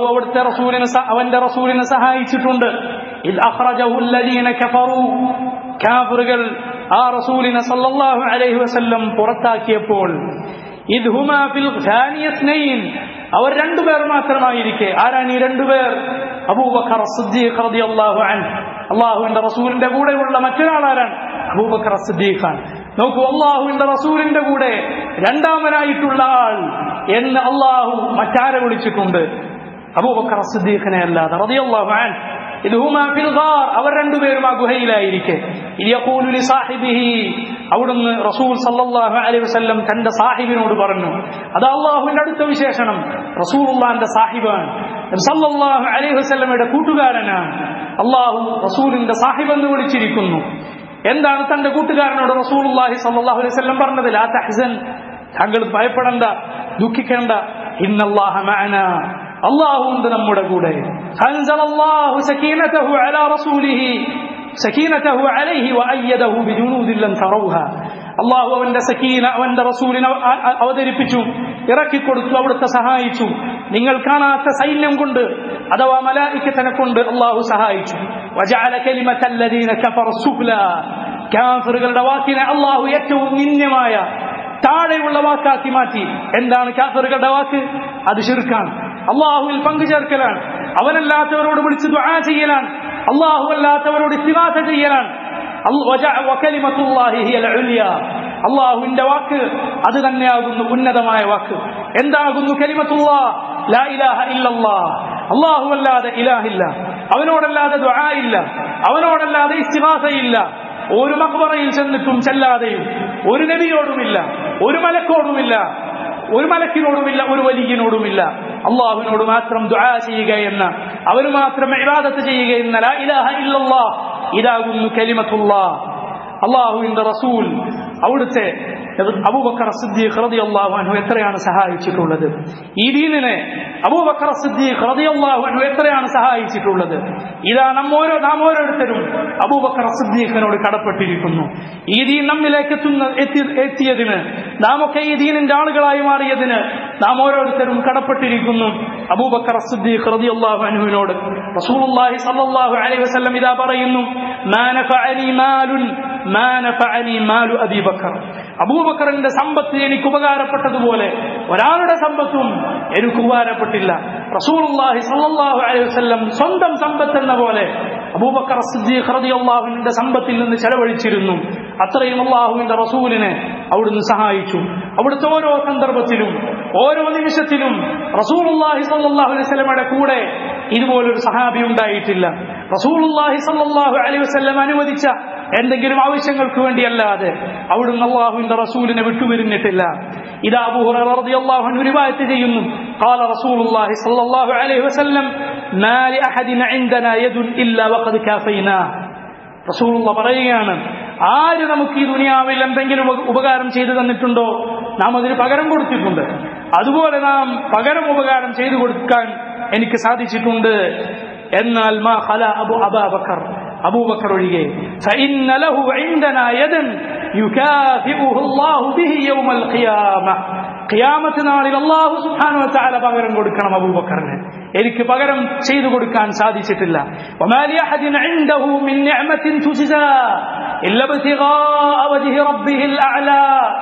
അവന്റെ റസൂലിനെ സഹായിച്ചിട്ടുണ്ട്. ഇദ് അഖ്റജഹു അല്ലദീന കഫറൂ കാഫിറുകൾ ആ റസൂലിനെ സല്ലല്ലാഹു അലൈഹി വസല്ലം പുറത്താക്കിയപ്പോൾ ഇദ് ഹുമാ ഫിൽ ഥാനിയ ഇത്നൈൻ അവർ രണ്ടുപേർ മാത്രമായിരിക്കെ. ആരാണ് ഈ രണ്ടുപേർ? അബൂബക്കർ സിദ്ദീഖ് റളിയല്ലാഹു അൻഹു. അല്ലാഹുവിന്റെ റസൂലിന്റെ കൂടെയുള്ള മറ്റൊരാൾ ആരാണ്? അബൂബക്കർ സിദ്ദീഖാണ്. നോക്കൂ, അല്ലാഹുവിന്റെ റസൂലിന്റെ കൂടെ രണ്ടാമനായിട്ടുള്ള ആൾ എന്ന് അല്ലാഹു മറ്റാരെ വിളിച്ചിട്ടുണ്ട്? അബൂബക്കർ സിദ്ദീഖിനെ അല്ലാതെ റളിയല്ലാഹു അൻഹു. ഇദ് ഹുമാ ഫിൽ ഗാർ അവർ രണ്ടുപേരും ആ ഗുഹയിലായിരിക്കെ യഖൂലു ലിസാഹിബിഹി അവിടുന്ന് റസൂൽ സല്ലല്ലാഹു അലൈഹി വസല്ലം തന്റെ സാഹിബിനോട് പറഞ്ഞു. അത് അല്ലാഹുവിന്റെ അടുത്ത വിശേഷണം. റസൂലുള്ളാഹിന്റെ സാഹിബാണ്, സല്ലല്ലാഹു അലൈഹി വസല്ലമയുടെ കൂട്ടുകാരനാണ്. അല്ലാഹു റസൂലിന്റെ സാഹിബ് എന്ന് വിളിച്ചിരിക്കുന്നു. എന്താണ് തന്റെ കൂട്ടുകാരനോട് റസൂലുള്ളാഹി സല്ലല്ലാഹു അലൈഹി വസല്ലം പറഞ്ഞത്? ലാ തഹ്സൻ, താങ്കൾ ഭയപ്പെടണ്ട, ദുഃഖിക്കേണ്ട. ഇന്നല്ലാഹ മഅനാ, അല്ലാഹു ഉണ്ട് നമ്മുടെ കൂടെ. അൻസലല്ലാഹു സകീനതഹു അലാ റസൂലിഹി സകീനതഹു അലൈഹി വഅയ്യദഹു ബിജുനൂദിൻ ലം തറൗഹാ. അല്ലാഹു അവന്റെ സകീന അവന്റെ റസൂലിനെ അവതരിപ്പിച്ചു, ഇറക്കിക്കൊടുത്തു, അവിടുത്തെ സഹായിച്ചു. നിങ്ങൾ കാണാത്ത സൈന്യം കൊണ്ട് അഥവാ മലായികത്തിനെ കൊണ്ട് അല്ലാഹു സഹായിച്ചു. വജഅല കലിമത്തല്ലദീന കഫറു സുഫ്ലാ, കാഫിറുകളുടെ വാക്കിനെ അല്ലാഹു ഏറ്റവും നിന്ദ്യമായ താഴെയുള്ള വാക്കാക്കി മാറ്റി. എന്താണ് കാഫിറുകളുടെ വാക്ക്? അത് ശിർക്കാണ്, അല്ലാഹുവിൽ പങ്കുചേർക്കലാണ്, അവനല്ലാത്തവരോട് വിളിച്ച് ദുആ ചെയ്യലാണ്, അല്ലാഹു അല്ലാത്തവരോട് ഇസ്തിഗാസ ചെയ്യലാണ്. വകലിമത്തുല്ലാഹി ഹിയൽ ഉൽയാ, അല്ലാഹുവിന്റെ വാക്ക് അത് തന്നെയാകുന്നു ഉന്നതമായ വാക്ക്. എന്താകുന്നു കലിമത്തുല്ലാഹ്? ലാ ഇലാഹ ഇല്ലല്ലാഹ്, അല്ലാഹു അല്ലാതെ ഇലാഹില്ല, അവനോടല്ലാതെ ദുആ ഇല്ല, അവനോടല്ലാതെ ഇസ്തിഗാസയില്ല. ഒരു മഖ്ബറയിൽ ചെന്നിട്ടും ചെല്ലാതെയും ഒരു നബിയോടുമില്ല, ഒരു മലക്കോടുമില്ല, ഒരു മലക്കിനോടുമില്ല, ഒരു വലിയനോടുമില്ല. അല്ലാഹുവിനോട് മാത്രം ദുആ ചെയ്യുക എന്ന, അവന് മാത്രം ഇബാദത്ത് ചെയ്യുക എന്ന ലാ ഇലാഹ ഇല്ലല്ലാഹ്, ഇതാകുന്നു കലിമത്തുല്ലാഹ്. അല്ലാഹുവിന്റെ റസൂൽ അവിടുത്തെ അബൂബക്കർ സിദ്ദീഖ് റളിയല്ലാഹു അൻഹു എത്രയാണ് സഹായിച്ചിട്ടുള്ളത്? ഈ ദീനിനെ അബൂബക്കർ സിദ്ദീഖ് റളിയല്ലാഹു അൻഹു എത്രയാണ് സഹായിച്ചിട്ടുള്ളത്? ഇതാ നാം ഓരോരുത്തരും അബൂബക്കർ സിദ്ദീഖിനോട് കടപ്പെട്ടിരിക്കുന്നു. ഈ ദീൻ നമ്മിലേക്ക് എത്തിയതിന്, നാം ഒക്കെ ഈ ദീനിന്റെ ആളുകളായി മാറിയതിന് നാം ഓരോരുത്തരും കടപ്പെട്ടിരിക്കുന്നു അബൂബക്കർ സിദ്ദീഖ് റളിയല്ലാഹു അൻഹുവിനോട്. റസൂലുള്ളാഹി സ്വല്ലല്ലാഹു അലൈഹി വസല്ലം ഇതാ പറയുന്നു, മാ നഫഅനി മാലുൻ മാ നഫഅനി മാലു അബീ ബക്കർ. അബൂബക്കറിന്റെ സമ്പത്ത് എനിക്ക് ഉപകാരപ്പെട്ടതുപോലെ ഒരാളുടെ സമ്പത്തും എനിക്ക് ഉപകാരപ്പെട്ടില്ല. റസൂലുള്ളാഹി സ്വല്ലല്ലാഹു അലൈഹി വസല്ലം സ്വന്തം സമ്പത്ത് എന്ന പോലെ അബൂബക്കർ സിദ്ദീഖ് റളിയല്ലാഹു അൻഹുവിന്റെ സമ്പത്തിൽ നിന്ന് ചെലവഴിച്ചിരുന്നു. അത്രയും അല്ലാഹുവിന്റെ റസൂലിനെ അവിടുന്ന് സഹായിച്ചു. അവിടുത്തെ ഓരോ സന്ദർഭത്തിലും ഓരോ നിമിഷത്തിലും റസൂലുള്ളാഹി സ്വല്ലല്ലാഹു അലൈഹി വസല്ലമയുടെ കൂടെ ഇതുപോലൊരു സഹാബി ഉണ്ടായിട്ടില്ല. റസൂലുള്ളാഹി സ്വല്ലല്ലാഹു അലൈഹി വസല്ലം അനുവദിച്ച എന്തെങ്കിലും ആവശ്യങ്ങൾക്ക് വേണ്ടിയല്ലാതെ അവിടുന്ന് അല്ലാഹുവിന്റെ റസൂലിനെ വിട്ടുപിരിഞ്ഞിട്ടില്ല. ഇദാ അബൂ ഹുറൈറ റളിയല്ലാഹു അൻഹു റിവായത്ത് ചെയ്യുന്നു, ഖാല റസൂലുള്ളാഹി സ്വല്ലല്ലാഹു അലൈഹി വസല്ലം മാ ലി അഹദിൻ ഇൻദനാ യദുൻ ഇല്ലാ വഖദ് കാഫൈനാ. റസൂലുള്ളാഹി പറയുകയാണ്, ആര് നമുക്ക് ഈ ദുനിയാവിൽ എന്തെങ്കിലും ഉപകാരം ചെയ്തു തന്നിട്ടുണ്ടോ നാം അതിന് പകരം കൊടുത്തിട്ടുണ്ട്. അതുപോലെ നാം പകരം ഉപകാരം ചെയ്തു കൊടുക്കാൻ എനിക്ക് സാധിച്ചിട്ടുണ്ട്. എന്നാൽ മാ ഖല അബൂബക്കർ, അബൂബക്കർ ഒഴികെ, ഫഇന്ന ലഹു ഇൻദനാ യദൻ യുകാഫിഉഹു അല്ലാഹു ബിഹി യൗമൽ ഖിയാമ. ഖിയാമത്ത് നാളിൽ അല്ലാഹു സുബ്ഹാനഹു വ തആല പകരം കൊടുക്കണം അബൂബക്കറിന്. എനിക്ക് പകരം ചെയ്തു കൊടുക്കാൻ സാധിച്ചിട്ടില്ല. വമാ ലി അഹദിൻ ഇൻദഹു മിൻ നിഅമത്തിൻ തുജ്സാ ഇല്ല ഇബ്തിഗാഅ വജ്ഹി റബ്ബിഹിൽ അഅ്ലാ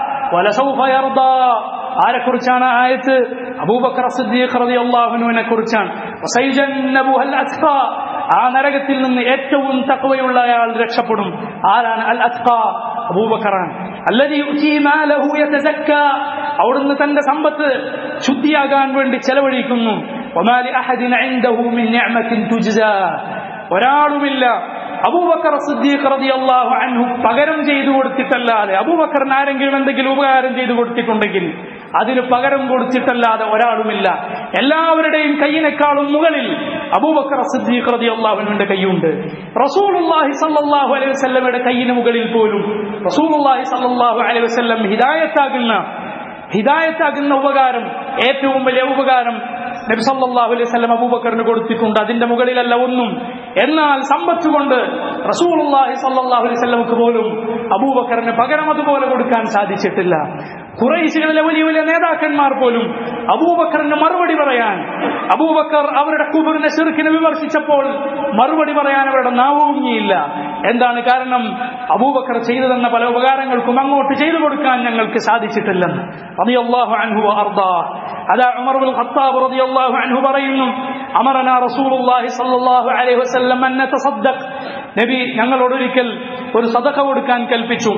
വലസൗഫ യർദാ. ആരെക്കുറിച്ചാണ് ആയത്ത്? അബൂബക്കർ സിദ്ദീഖ് റളിയല്ലാഹു അൻഹുവിനെ കുറിച്ചാണ്. വസയജന്നബുഹൽ അത്ഖാ ആ നരകത്തിൽ നിന്ന് ഏറ്റവും തഖ്വയുള്ള അയാൾ രക്ഷപ്പെടും. ആരാണ്? അൽ അത്ഖാ, അബൂബക്കറാണ്. അല്ലദീ യുഅ്തി മാലഹു യതസക്ക, അവിടുന്ന് തന്റെ സമ്പത്ത് ശുദ്ധിയാകാൻ വേണ്ടി ചെലവഴിക്കുന്നു. വമാ ലി അഹദിൻ ഇൻദഹു മിൻ നിഅമത്തിൻ തുജ്സാ, ഒരാളുമില്ല അബൂബക്കർ സിദ്ദീഖ് റളിയല്ലാഹു അൻഹു പകരം ചെയ്തു കൊടുത്തിട്ടല്ലാതെ, അബൂബക്കറിന് ആരെങ്കിലും എന്തെങ്കിലും ഉപകാരം ചെയ്തു കൊടുത്തിട്ടുണ്ടെങ്കിൽ അതിന് പകരം കൊടുത്തിട്ടല്ലാതെ ഒരാളുമില്ല. എല്ലാവരുടെയും കയ്യിനേക്കാളും മുകളിൽ അബൂബക്കർ സിദ്ദീഖ് റളിയല്ലാഹു അൻഹുവിന്റെ കൈയുണ്ട്. റസൂലുള്ളാഹി സ്വല്ലല്ലാഹു അലൈഹി വസല്ലമയുടെ കയ്യിന് മുകളിൽ പോലും റസൂലുള്ളാഹി സ്വല്ലല്ലാഹു അലൈഹി വസല്ലം ഹിദായത്താകുന്ന ഉപകാരം, ഏറ്റവും വലിയ ഉപകാരം നബി സല്ലല്ലാഹു അലൈഹി വസല്ലം അബൂബക്കറിന് കൊടുത്തിട്ടുണ്ട്. അതിന്റെ മുകളിലല്ല ഒന്നും. എന്നാൽ സമ്പത്ത് കൊണ്ട് റസൂലുള്ളാഹി സ്വല്ലല്ലാഹു അലൈഹി വസല്ലമക്ക് പോലും അബൂബക്കറിന് പകരം അതുപോലെ കൊടുക്കാൻ സാധിച്ചിട്ടില്ല. ഖുറൈശികളിലെ വലിയ വലിയ നേതാക്കന്മാർ പോലും അബൂബക്കറിന് മറുപടി പറയാൻ, അബൂബക്കർ അവരുടെ കുഫറിനെ ശിർക്കിനെ വിമർശിച്ചപ്പോൾ മറുപടി പറയാൻ അവരുടെ നാവൂങ്ങിയില്ല. എന്താണ് കാരണം? അബൂബക്കർ ചെയ്തു തന്ന പല ഉപകാരങ്ങൾക്കും അങ്ങോട്ട് ചെയ്തു കൊടുക്കാൻ ഞങ്ങൾക്ക് സാധിച്ചിട്ടില്ലെന്ന്. റളിയല്ലാഹു അൻഹു വഅർദാഹ്. അതാ ഉമർ ഇബ്നുൽ ഖത്താബ് റളിയല്ലാഹു അൻഹു പറയുന്നു, അമറനാ റസൂലുള്ളാഹി സ്വല്ലല്ലാഹു അലൈഹി വസല്ലം അൻ നതസദ്ദഖ്, നബി ഞങ്ങളോട് ഒരിക്കൽ ഒരു സദഖ കൊടുക്കാൻ കൽപ്പിച്ചു.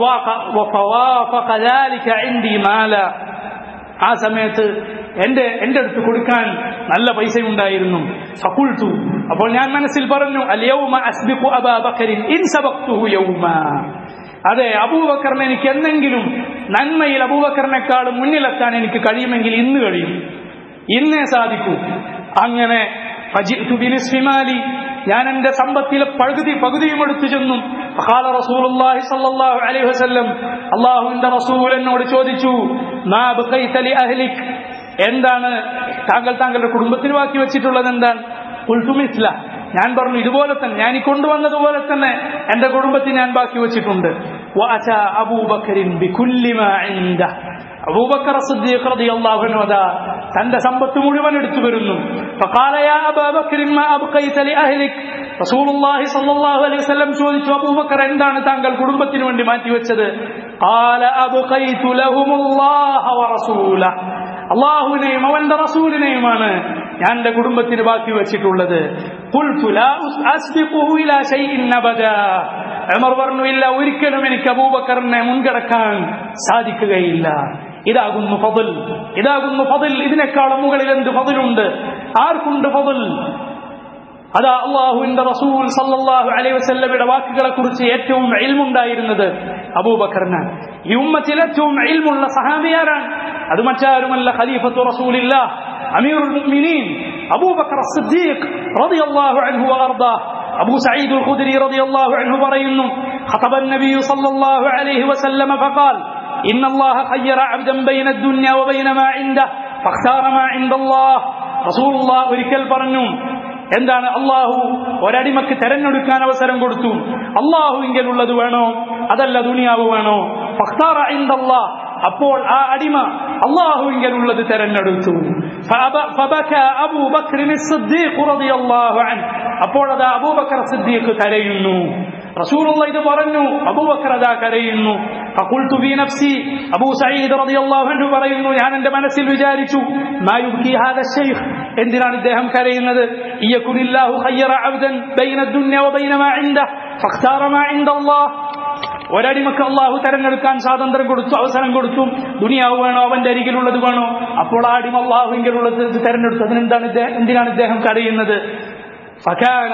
ആ സമയത്ത് എന്റെ അടുത്ത് കൊടുക്കാൻ നല്ല പൈസയുണ്ടായിരുന്നു. ഫഖുൽതു, അപ്പോൾ ഞാൻ മനസ്സിൽ പറഞ്ഞു, അൽയൗമ അസ്ബിഖു അബാ ബക്കറിൻ ഇൻ സബഖ്തുഹു യൗമാ, അതെ, അബൂബക്കറിനെ എനിക്ക് എന്തെങ്കിലും നന്മയിൽ അബൂബക്കറിനേക്കാളും മുന്നിലെത്താൻ എനിക്ക് കഴിയുമെങ്കിൽ ഇന്ന് കഴിയും, ഇന്നേ സാധിക്കൂ. അങ്ങനെ ഫജിഅ്തു ബിനിസ്ഫി മാലി, ഞാൻ എന്റെ സമ്പത്തിലെ പകുതിയും എടുത്തു ചെന്നു. ഫഖാല റസൂലുള്ളാഹി സ്വല്ലല്ലാഹു അലൈഹി വസല്ലം, അല്ലാഹുവിന്റെ റസൂൽ എന്നോട് ചോദിച്ചു, മാ ബഖൈത ലി അഹ്ലിക്, എന്താണ് താങ്കളുടെ കുടുംബത്തിന് ബാക്കി വെച്ചിട്ടുള്ളത്? എന്താണ്? ഖുൽതു മിസ്ല, ഞാൻ പറഞ്ഞു ഇതുപോലെ തന്നെ, ഞാൻ ഈ കൊണ്ടുവന്നതുപോലെ തന്നെ എന്റെ കുടുംബത്തിന് ഞാൻ ബാക്കി വെച്ചിട്ടുണ്ട്. വഅതാ അബൂബക്കറിൻ ബികുല്ലി മാ ഇൻദഹു, അബൂബക്കർ സിദ്ദീഖ് റളിയല്ലാഹു അൻഹു തന്റെ സമ്പത്ത് മുഴുവൻ എടുത്തു വരുന്നു. ഫഖാല യാ അബാ ബക്കർ മാ അബ്ഖൈത ലി അഹ്ലിക്, റസൂലുള്ളാഹി സ്വല്ലല്ലാഹു അലൈഹി വസല്ലം ചോദിച്ചു, അബൂബക്കർ എന്താണ് താങ്കൾ കുടുംബത്തിന് വേണ്ടി മാറ്റിവെച്ചത്? ഖാല അബ്ഖൈതു ലഹുമുല്ലാഹ വറസൂലഹ, അല്ലാഹുവിനെയും അവന്റെ റസൂലിനെയുമാണ് ഞാൻ എന്റെ കുടുംബത്തിന് ബാക്കി വെച്ചിട്ടുള്ളത്. ഖുൽതു ലാ അസ്ബിഖുഹു ഇലാ ശൈഇൻ അബദാ, ഉമർ പറഞ്ഞു, ഇല്ല, ഒരിക്കലും എനിക്ക് അബൂബക്കറിനെ മുൻകടക്കാൻ സാധിക്കുകയില്ല. ഇതാകുന്നു ഫضل, ഇതാകുന്നു ഫضل. ഇതിനേക്കാളും മുകളിൽ എന്ത് ഫضലുണ്ട്? ആർക്കുണ്ട് ഫضل? അതാ അല്ലാഹുവിന്റെ റസൂൽ സല്ലല്ലാഹു അലൈഹി വസല്ലമയുടെ വാക്കുകളെ കുറിച്ച് ഏറ്റവും ഇൽമുണ്ടായിരുന്നത് അബൂബക്കറിനാണ്. ഈ ഉമ്മത്തിൽ ഏറ്റവും ഇൽമുള്ള സഹാബിയാരാണ്? അത് മറ്റാരുമല്ല, ഖലീഫത്തു റസൂലില്ലാഹ് അമീറുൽ മുഅ്മിനീൻ അബൂബക്കർ സിദ്ദീഖ് റളിയല്ലാഹു അൻഹു വഅർദാഹ്. അബൂ സഈദ് അൽ ഖുദ്രി റളിയല്ലാഹു അൻഹു പറയുന്നു, ഖതബ നബി സല്ലല്ലാഹു അലൈഹി വസല്ലം ഫഖാൽ ഇന്നല്ലാഹ ഖയ്യറ അബ്ദൻ ബൈന അദ്ദുനിയ വബൈന മാ ഇൻദഹു ഫഖ്താറ മാ ഇൻദല്ലാഹ്. റസൂലുള്ളാഹ് ഒരിക്കൽ പറഞ്ഞു, എന്താണ്? അള്ളാഹു ഒരടിമക്ക് തെരഞ്ഞെടുക്കാൻ അവസരം കൊടുത്തു. അള്ളാഹുവിങ്കലുള്ളത് വേണോ അതല്ല ദുനിയാവ് വേണോ? ഫഖ്താറ ഇൻദല്ലാഹ്, അപ്പോൾ ആ അടിമ അള്ളാഹുവിങ്കലുള്ളത് തെരഞ്ഞെടുത്തു. ഫബക അബൂബക്കർ സിദ്ദീഖ് റളിയല്ലാഹു അൻഹു, അപ്പോൾ അതാ അബൂബക്കർ സിദ്ദീഖ് കരയുന്നു. റസൂലുള്ളാഹി ഇത് പറഞ്ഞു, അബൂബക്കർ അതാ കരയുന്നു. ഫഖുൽതു ഫീ നഫ്സി, അബൂ സഈദ് റളിയല്ലാഹു അൻഹു പറയുന്നു, ഞാൻ എന്റെ മനസ്സിൽ വിചാരിച്ചു, മാ യുബ്കി ഹാദാ ശൈഖ്, എന്തിനാണ് ഇദ്ദേഹം കരയുന്നത്? ഇയകുനില്ലാഹു ഖയ്യറ അബ്ദൻ ബൈന അദ്ദുനിയ വബൈന മാ ഇൻദഹു ഫഖ്താറ മാ ഇൻദല്ലാഹ്. ഒരടിമക്ക് അള്ളാഹു തെരഞ്ഞെടുക്കാൻ സ്വാതന്ത്ര്യം കൊടുത്തു, അവസരം കൊടുത്തു. ദുനിയാവ് വേണോ അവന്റെ അരികിലുള്ളത് വേണോ? അപ്പോൾ ആ അടിമ അള്ളാഹുവിങ്കലുള്ളത് തെരഞ്ഞെടുത്തു. എന്തിനാണ് ഇദ്ദേഹം കരയുന്നത്? ഫകാന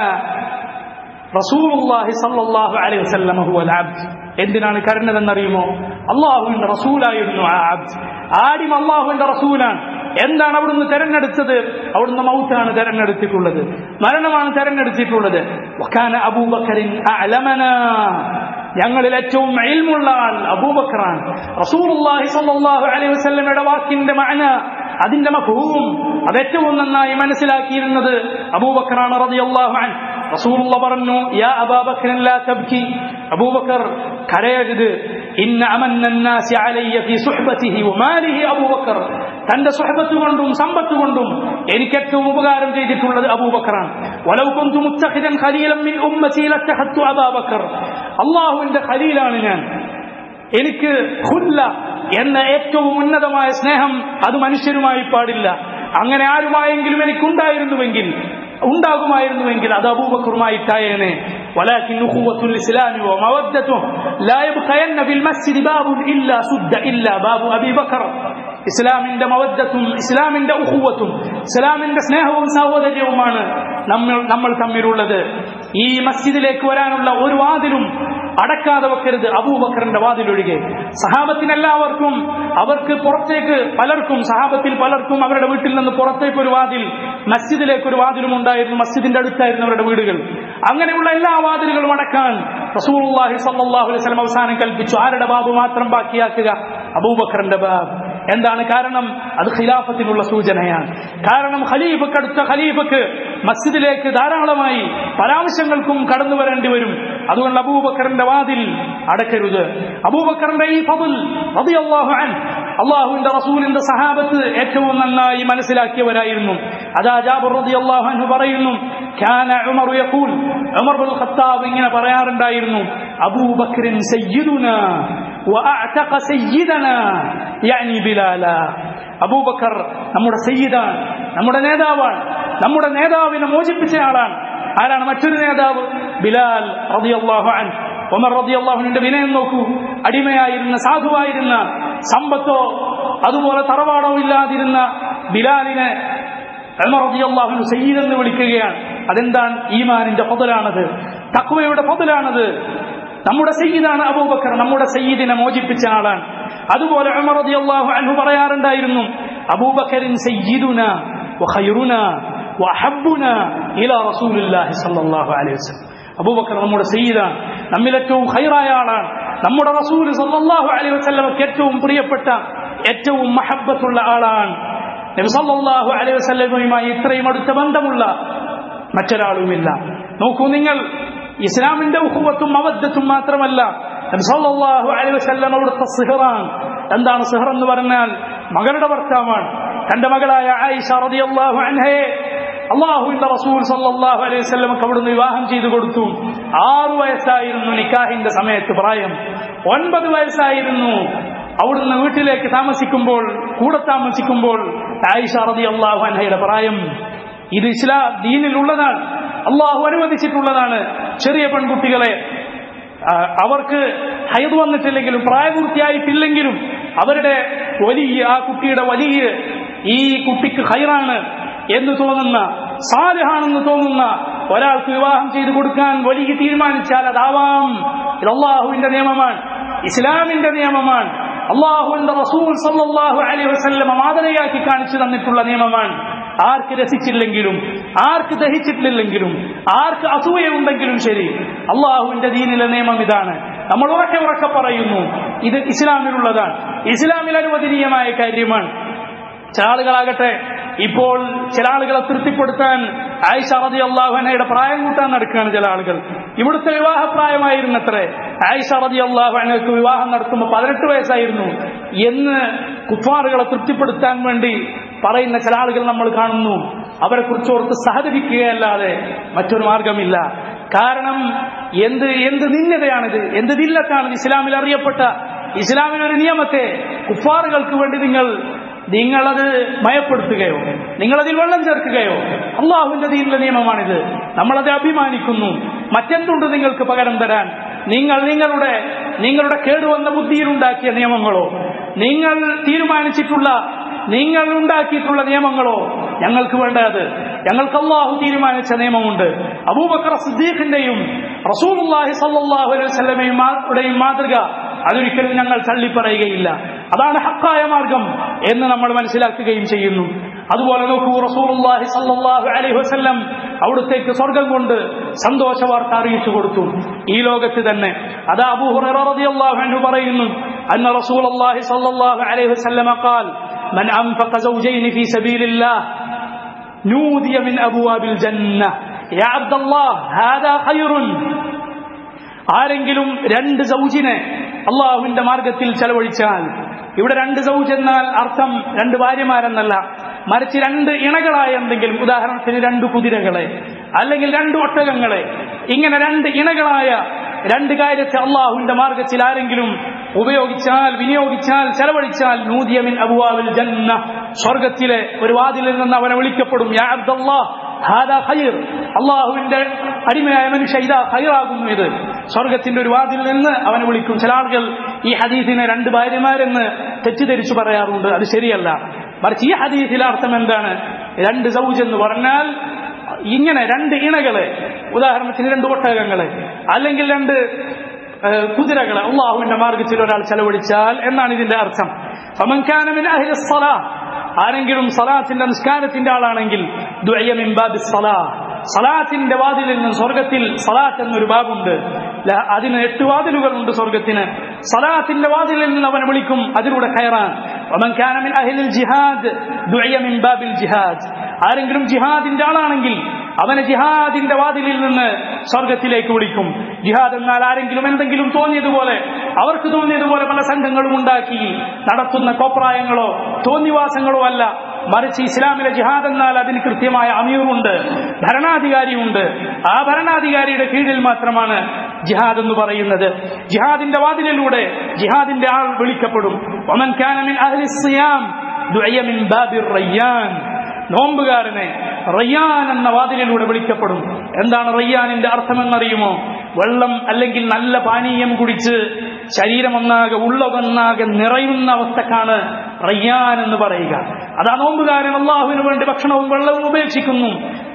റസൂലുള്ളാഹി സ്വല്ലല്ലാഹു അലൈഹി വസല്ലം ഹുവൽ അബ്ദ്, എന്തിനാണ് കരഞ്ഞതെന്നറിയുമോ? അള്ളാഹുവിന്റെ റസൂലായിരുന്നു ആ അബ്ദ്. ആടിമ അള്ളാഹുവിന്റെ റസൂലാണ്. എന്താണ് അവിടുന്ന് തെരഞ്ഞെടുത്തത്? അവിടുന്ന് മൗത്താണ് തെരഞ്ഞെടുത്തിട്ടുള്ളത്, മരണമാണ് തെരഞ്ഞെടുത്തിട്ടുള്ളത്. വകാന അബൂബക്കറിൻ അഅലമനാ, ഞങ്ങളിൽ ഏറ്റവും ഇൽമുള്ള ആൾ അബൂബക്കറാണ്. റസൂലുള്ളാഹി സ്വല്ലല്ലാഹു അലൈഹി വസല്ലമയുടെ വാക്കിന്റെ മഅന, അതിന്റെ മഫ്ഹൂം, അത് ഏറ്റവും നന്നായി മനസ്സിലാക്കിയിരുന്നത് അബൂബക്കറാണ് റളിയല്ലാഹു അൻഹു. റസൂലുള്ളാഹി പറഞ്ഞു, യാ അബൂബക്കർ ലാ തബ്കി, അബൂബക്കർ കരയരുത്. ഇന്ന അമന്നന്നാസി അലയ്യ ഫീ സുഹ്ബതിഹി വമാലിഹി അബൂബക്കർ, തന്റെ സുഹബത്ത് കൊണ്ടും സമ്പത്ത് കൊണ്ടും എനിക്ക് ഏറ്റവും ഉപകാരം ചെയ്തിട്ടുള്ളത് അബൂബക്കറാണ്. വലൗ കുന്തു മുത്തഖിദൻ ഖലീലൻ മിൻ ഉമ്മതി ലത്തഖത്തു അബൂബക്കർ, അല്ലാഹുവിന്റെ ഖലീലാണ് ഞാൻ. എനിക്ക് ഖുല്ല എന്ന ഏറ്റവും ഉന്നതമായ സ്നേഹം അത് മനുഷ്യരുമായി പാടില്ല. അങ്ങനെ ആരുമായെങ്കിലും എനിക്കുണ്ടായിരുന്നുവെങ്കിൽ ഉണ്ടാകുമായിരുന്നുവെങ്കിൽ അത് അബൂബക്കറുമായിട്ടായേനെ. ولكن أخوة الإسلام ومودته لا يبقين في المسجد باب إلا سد إلا باب أبي بكر. ഇസ്ലാമിന്റെ മവദ്ദത്തും ഇസ്ലാമിന്റെ ഉഖുവത്തും ഇസ്ലാമിന്റെ സ്നേഹവും സഹോദര്യവുമാണ് നമ്മൾ തമ്മിലുള്ളത്. ഈ മസ്ജിദിലേക്ക് വരാനുള്ള ഒരു വാതിലും അടക്കാതെ വെക്കരുത്, അബൂബക്കറിന്റെ വാതിലൊഴികെ. സഹാബത്തിനെല്ലാവർക്കും അവർക്ക് പുറത്തേക്ക് പലർക്കും സഹാബത്തിൽ പലർക്കും അവരുടെ വീട്ടിൽ നിന്ന് പുറത്തേക്ക് ഒരു വാതിൽ, മസ്ജിദിലേക്ക് ഒരു വാതിലും ഉണ്ടായിരുന്നു. മസ്ജിദിന്റെ അടുത്തായിരുന്നു അവരുടെ വീടുകൾ. അങ്ങനെയുള്ള എല്ലാ വാതിലുകളും അടക്കാൻ റസൂലുള്ളാഹി സ്വല്ലല്ലാഹു അലൈഹി വസല്ലം അവസാനം കൽപ്പിച്ചു. ആരുടെ ബാബ് മാത്രം ബാക്കിയാക്കുക? അബൂബക്കറിന്റെ ബാബ്. എന്താണ് കാരണം? അത് ഖിലാഫത്തിനുള്ള സൂചനയാണ്. കാരണം ഖലീഫക്ക്, അടുത്ത ഖലീഫക്ക് മസ്ജിദിലേക്ക് ധാരാളമായി പല ആവശ്യങ്ങൾക്കും കടന്നു വരേണ്ടി വരും. അതുകൊണ്ട് അബൂബക്കറിന്റെ വാതിൽ അടക്കരുത്. അബൂബക്കറിന്റെ ഈ ഫദ്ൽ റളിയല്ലാഹു അൻഹു അല്ലാഹുവിന്റെ റസൂലിന്റെ സഹാബത്ത് ഏറ്റവും നന്നായി മനസ്സിലാക്കിയവരായിരുന്നു. അതാ ജാബിർ റളിയല്ലാഹു അൻഹു പറയുന്നു, കാന ഉമർ യഖൂൽ, ഉമർ ഇബ്നുൽ ഖത്താബ് ഇങ്ങനെ പറയാറുണ്ടായിരുന്നു, അബൂബക്കറിൻ സയ്യിദുനാ വഅഅതഖ സയ്യിദനാ യഅനി ബിലാല. അബൂബക്കർ നമ്മുടെ സയ്യിദാണ്, നമ്മുടെ നേതാവാണ്, നമ്മുടെ നേതാവിനെ മോചിപ്പിച്ച ആളാണ്. ആരാണ് മറ്റൊരു നേതാവ്? ബിലാൽ റളിയല്ലാഹു അൻഹു. ഉമർ റളിയല്ലാഹു അൻഹുവിന്റെ വിനയം നോക്കൂ. അടിമയായിരുന്ന, സാധുവായിരുന്ന, സമ്പത്തോ അതുപോലെ തറവാടോ ഇല്ലാതിരുന്ന ബിലാലിനെ ഉമർ റളിയല്ലാഹു അൻഹു സയ്യിദ് എന്ന് വിളിക്കുകയാണ്. അതെന്താണ്? ഈമാനിന്റെ ഫദ്ലാണത്, തഖ്വയുടെ ഫദ്ലാണത്. നമ്മുടെ സയ്യിദാണ് അബൂബക്കർ, നമ്മുടെ സയ്യിദിനെ മോചിപ്പിച്ച ആളാണ്. അതുപോലെ ഉമർ റളിയല്ലാഹു അൻഹു പറയാറുണ്ടായിരുന്നു, അബൂബക്കറിൻ സയ്യിദുനാ വഖൈറുനാ വഅഹബ്ബുനാ ഇലാ റസൂലില്ലാഹി സ്വല്ലല്ലാഹു അലൈഹി വസല്ലം. അബൂബക്കർ നമ്മുടെ സയ്യിദാണ്, നമ്മിൽ ഏറ്റവും ഖൈറായ ആളാണ്, നമ്മുടെ റസൂൽ സ്വല്ലല്ലാഹു അലൈഹി വസല്ലമക്ക് ഏറ്റവും പ്രിയപ്പെട്ട, ഏറ്റവും മഹബ്ബത്തുള്ള ആളാണ്. നബി സ്വല്ലല്ലാഹു അലൈഹി വസല്ലമയുമായി ഇത്രയും അടുത്ത ബന്ധമുള്ള മറ്റൊരാളുമില്ല. നോക്കൂ നിങ്ങൾ, ഇസ്ലാമിന്റെ ഉഖുവത്തും മവദ്ദത്തും മാത്രമല്ല, നബി സല്ലല്ലാഹു അലൈഹി വസല്ലം അവിടുത്തെ സിഹറാണ്. എന്താണ് സിഹർ എന്ന് പറഞ്ഞാൽ? മകളുടെ ഭർത്താവാണ്. തന്റെ മകളായ ആയിഷ റളിയല്ലാഹു അൻഹയെ അല്ലാഹുവിന്റെ റസൂൽ സല്ലല്ലാഹു അലൈഹി വസല്ലമക്ക് അവിടുന്ന് വിവാഹം ചെയ്തു കൊടുത്തു. 6 വയസ്സായിരുന്നു നിക്കാഹിന്റെ സമയത്ത് പ്രായം. 9 വയസ്സായിരുന്നു അവിടുന്ന് വീട്ടിലേക്ക് താമസിക്കുമ്പോൾ, കൂടെ താമസിക്കുമ്പോൾ ആയിഷ റളിയല്ലാഹു അൻഹയുടെ പ്രായം. ഇത് ഇസ്ലാം ദീനിലുള്ളതാണ്, അള്ളാഹു അനുവദിച്ചിട്ടുള്ളതാണ്. ചെറിയ പെൺകുട്ടികളെ അവർക്ക് ഹൈദ് വന്നിട്ടില്ലെങ്കിലും പ്രായപൂർത്തിയായിട്ടില്ലെങ്കിലും അവരുടെ വലിയ, ആ കുട്ടിയുടെ വലിയ, ഈ കുട്ടിക്ക് ഖൈറാണ് എന്ന് തോന്നുന്ന, സാലിഹാണെന്ന് തോന്നുന്ന ഒരാൾക്ക് വിവാഹം ചെയ്തു കൊടുക്കാൻ വലിയ തീരുമാനിച്ചാൽ അതാവാം. ഇത് അള്ളാഹുവിന്റെ നിയമമാണ്, ഇസ്ലാമിന്റെ നിയമമാണ്. അള്ളാഹുവിന്റെ റസൂൽ സല്ലല്ലാഹു അലൈഹി വസല്ലം മാതൃകയാക്കി കാണിച്ചു തന്നിട്ടുള്ള നിയമമാണ്. ആർക്ക് രസിച്ചില്ലെങ്കിലും, ആർക്ക് ദഹിച്ചിട്ടില്ലെങ്കിലും, ആർക്ക് അസൂയുണ്ടെങ്കിലും ശരി, അള്ളാഹുവിന്റെ ദീനിലെ നിയമം ഇതാണ്. നമ്മൾ ഉറക്കെ ഉറക്കെ പറയുന്നു, ഇത് ഇസ്ലാമിലുള്ളതാണ്, ഇസ്ലാമിൽ അനുവദനീയമായ കാര്യമാണ്. ചില ആളുകളാകട്ടെ ഇപ്പോൾ ചില ആളുകളെ തൃപ്തിപ്പെടുത്താൻ ആയിഷ റളിയല്ലാഹു അൻഹയുടെ പ്രായം കൂട്ടാൻ നടക്കുകയാണ് ചില ആളുകൾ. ഇവിടുത്തെ വിവാഹപ്രായമായിരുന്നത്രേ. ആയിഷ റളിയല്ലാഹു അൻഹയ്ക്ക് വിവാഹം നടത്തുമ്പോൾ 18 വയസ്സായിരുന്നു എന്ന് കുഫാറുകളെ തൃപ്തിപ്പെടുത്താൻ വേണ്ടി പറയുന്ന ചില ആളുകൾ നമ്മൾ കാണുന്നു. അവരെ കുറിച്ച് ഓർത്ത് സഹതപിക്കുകയല്ലാതെ മറ്റൊരു മാർഗമില്ല. കാരണം എന്ത് നിന്ദതയാണിത്, എന്ത് ദില്ലത്താണിത്. ഇസ്ലാമിൽ അറിയപ്പെട്ട ഇസ്ലാമിനൊരു നിയമത്തെ കുഫാറുകൾക്ക് വേണ്ടി നിങ്ങളത് മയപ്പെടുത്തുകയോ നിങ്ങളതിൽ വെള്ളം ചേർക്കുകയോ? അള്ളാഹുവിന്റെ ദീനിലെ നിയമമാണിത്, നമ്മളത് അഭിമാനിക്കുന്നു. മറ്റെന്തുണ്ട് നിങ്ങൾക്ക് പകരം തരാൻ? നിങ്ങളുടെ കേടുവന്ന ബുദ്ധിയിലുണ്ടാക്കിയ നിയമങ്ങളോ, നിങ്ങൾ തീരുമാനിച്ചിട്ടുള്ള, നിങ്ങൾ ഉണ്ടാക്കിയിട്ടുള്ള നിയമങ്ങളോ ഞങ്ങൾക്ക് വേണ്ടത്? ഞങ്ങൾക്ക് അള്ളാഹു തീരുമാനിച്ച നിയമമുണ്ട്. അബൂബക്കർ സിദ്ദീഖിന്റെയും റസൂലുള്ളാഹി സ്വല്ലല്ലാഹു അലൈഹി വസല്ലമയുടെയും മാതൃക അതൊരിക്കലും ഞങ്ങൾ തള്ളിപ്പറയുകയില്ല. അതാണ് ഹക്കായ മാർഗം എന്ന് നമ്മൾ മനസ്സിലാക്കുകയും ചെയ്യുന്നു. അതുപോലെ നോക്കൂ, റസൂലുള്ളാഹി സ്വല്ലല്ലാഹു അലൈഹി വസല്ലം അവിടുത്തേക്ക് സ്വർഗം കൊണ്ട് സന്തോഷ വാർത്ത അറിയിച്ചു കൊടുത്തു ഈ ലോകത്ത് തന്നെ. അതാ അബൂ ഹുറൈറ റളിയല്ലാഹു അൻഹു പറയുന്നു, അന്ന റസൂലുള്ളാഹി സ്വല്ലല്ലാഹു അലൈഹി വസല്ലം ഖാൽ മൻ അൻഫഖ സൗജൈനി ഫീ സബീലില്ലാഹ് നൂദിയ മിൻ അബ്വാബിൽ ജന്നah യാ അബ്ദുല്ലാഹ് ഹാദാ ഖൈറുൻ. ആരെങ്കിലും 2 സൗജിനെ അള്ളാഹുവിന്റെ മാർഗത്തിൽ ചെലവഴിച്ചാൽ, ഇവിടെ 2 സൗജ് എന്നാൽ അർത്ഥം 2 ഭാര്യമാരെന്നല്ല, മറിച്ച് 2 ഇണകളായ എന്തെങ്കിലും, ഉദാഹരണത്തിന് 2 കുതിരകളെ അല്ലെങ്കിൽ 2 ഒട്ടകങ്ങളെ, ഇങ്ങനെ 2 ഇണകളായ 2 കാര്യത്തെ അള്ളാഹുവിന്റെ മാർഗത്തിൽ ആരെങ്കിലും ഉപയോഗിച്ചാൽ, വിനിയോഗിച്ചാൽ, ചെലവഴിച്ചാൽ, നൂദിയ മിൻ അബ്വാബിൽ ജന്നah, സ്വർഗത്തിലെ ഒരു വാതിലിൽ നിന്ന് അവനെ വിളിക്കപ്പെടും. യാ അബ്ദുല്ലാഹ് ഹാദാ ഖൈർ, അള്ളാഹുവിന്റെ അടിമയായ മനുഷ്യ ഇതാ ഖൈറാകുന്നു, ഇത് സ്വർഗത്തിന്റെ ഒരു വാതിൽ നിന്ന് അവനെ വിളിക്കും. ചില ആളുകൾ ഈ ഹദീസിനെ രണ്ട് ഭാര്യമാരെന്ന് തെറ്റിദ്ധരിച്ചു പറയാറുണ്ട്. അത് ശരിയല്ല. മറിച്ച് ഈ ഹദീസിലെ അർത്ഥം എന്താണ്? രണ്ട് സൗജ് എന്ന് പറഞ്ഞാൽ ഇങ്ങനെ രണ്ട് ഇണകളെ, ഉദാഹരണത്തിന് രണ്ട് ഒട്ടകങ്ങളെ അല്ലെങ്കിൽ രണ്ട് കുതിരകളെ അള്ളാഹുവിന്റെ മാർഗത്തിൽ ഒരാൾ ചെലവഴിച്ചാൽ എന്നാണ് ഇതിന്റെ അർത്ഥം. ഫമൻ കാന മിൻ അഹ്ലി സ്സലാഹ്, ആരെങ്കിലും സലാത്തിന്റെ നിസ്കാരത്തിന്റെ ആളാണെങ്കിൽ ദുഇയ മിൻ ബാബിസ് സലാഹ്, സലാത്തിന്റെ വാതിലിൽ നിന്ന് സ്വർഗത്തിൽ സലാത്ത് എന്നൊരു ബാബുണ്ട്, അതിന് 8 വാതിലുകളുണ്ട് സ്വർഗത്തിന്. സലാത്തിന്റെ വാതിലിൽ നിന്ന് അവനെ വിളിക്കും, അതിലൂടെ ഖൈറാൻ. വമൻ കാന മിൻ അഹ്ലിൽ ജിഹാദ് ദുഇയ മിൻ ബാബിൽ ജിഹാദ്, ആരെങ്കിലും ജിഹാദിന്റെ ആളാണെങ്കിൽ അവനെ ജിഹാദിന്റെ വാതിലിൽ നിന്ന് സ്വർഗത്തിലേക്ക് വിളിക്കും. ജിഹാദ് എന്നാൽ ആരെങ്കിലും എന്തെങ്കിലും തോന്നിയതുപോലെ, അവർക്ക് തോന്നിയതുപോലെ പല സംഘങ്ങളും ഉണ്ടാക്കി നടത്തുന്ന കോപ്രായങ്ങളോ തോന്നിവാസങ്ങളോ അല്ല. മറിച്ച് ഇസ്ലാമിലെ ജിഹാദ് എന്നാൽ അതിന് കൃത്യമായ അമീറുണ്ട്, ഭരണാധികാരിയുണ്ട്. ആ ഭരണാധികാരിയുടെ കീഴിൽ മാത്രമാണ് ജിഹാദ് എന്ന് പറയുന്നത്. ജിഹാദിന്റെ വാതിലിലൂടെ ജിഹാദിന്റെ ആൾ വിളിക്കപ്പെടും. വമൻ കാന മിൻ അഹ്ലി സിയാം ദുഇയ മിൻ ബാബിർ റയ്യാൻ, നോമ്പുകാരനെ റയ്യാൻ എന്ന വാതിലിലൂടെ വിളിക്കപ്പെടും. എന്താണ് റയ്യാനിന്റെ അർത്ഥമെന്നറിയുമോ? വെള്ളം അല്ലെങ്കിൽ നല്ല പാനീയം കുടിച്ച് ശരീരമൊന്നാകെ ഉള്ളതൊന്നാകെ നിറയുന്ന അവസ്ഥക്കാണ് റയ്യാൻ എന്ന് പറയുക. അതാ നോമ്പുകാരൻ അള്ളാഹുവിന് വേണ്ടി ഭക്ഷണവും വെള്ളവും ഉപേക്ഷിക്കുന്നു.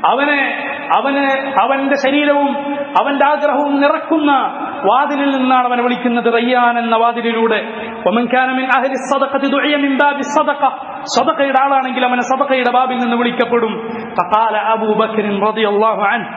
അവന്റെ ശരീരവും അവന്റെ ആഗ്രഹവും നിറക്കുന്ന വാതിലിൽ നിന്നാണ് അവനെ വിളിക്കുന്നത്, റയ്യാൻ എന്ന വാതിലിലൂടെ. വമൻ കാന മിൻ അഹ്ലി സ്സദഖത്തി ദുഇയ മിൻ ബാബി സ്സദഖ, സദഖയുടെ ആളാണെങ്കിൽ അവനെ സദഖയുടെ ബാബിൽ നിന്ന് വിളിക്കപ്പെടും. ഫഖാല അബൂബക്കർ റളിയല്ലാഹു അൻഹു,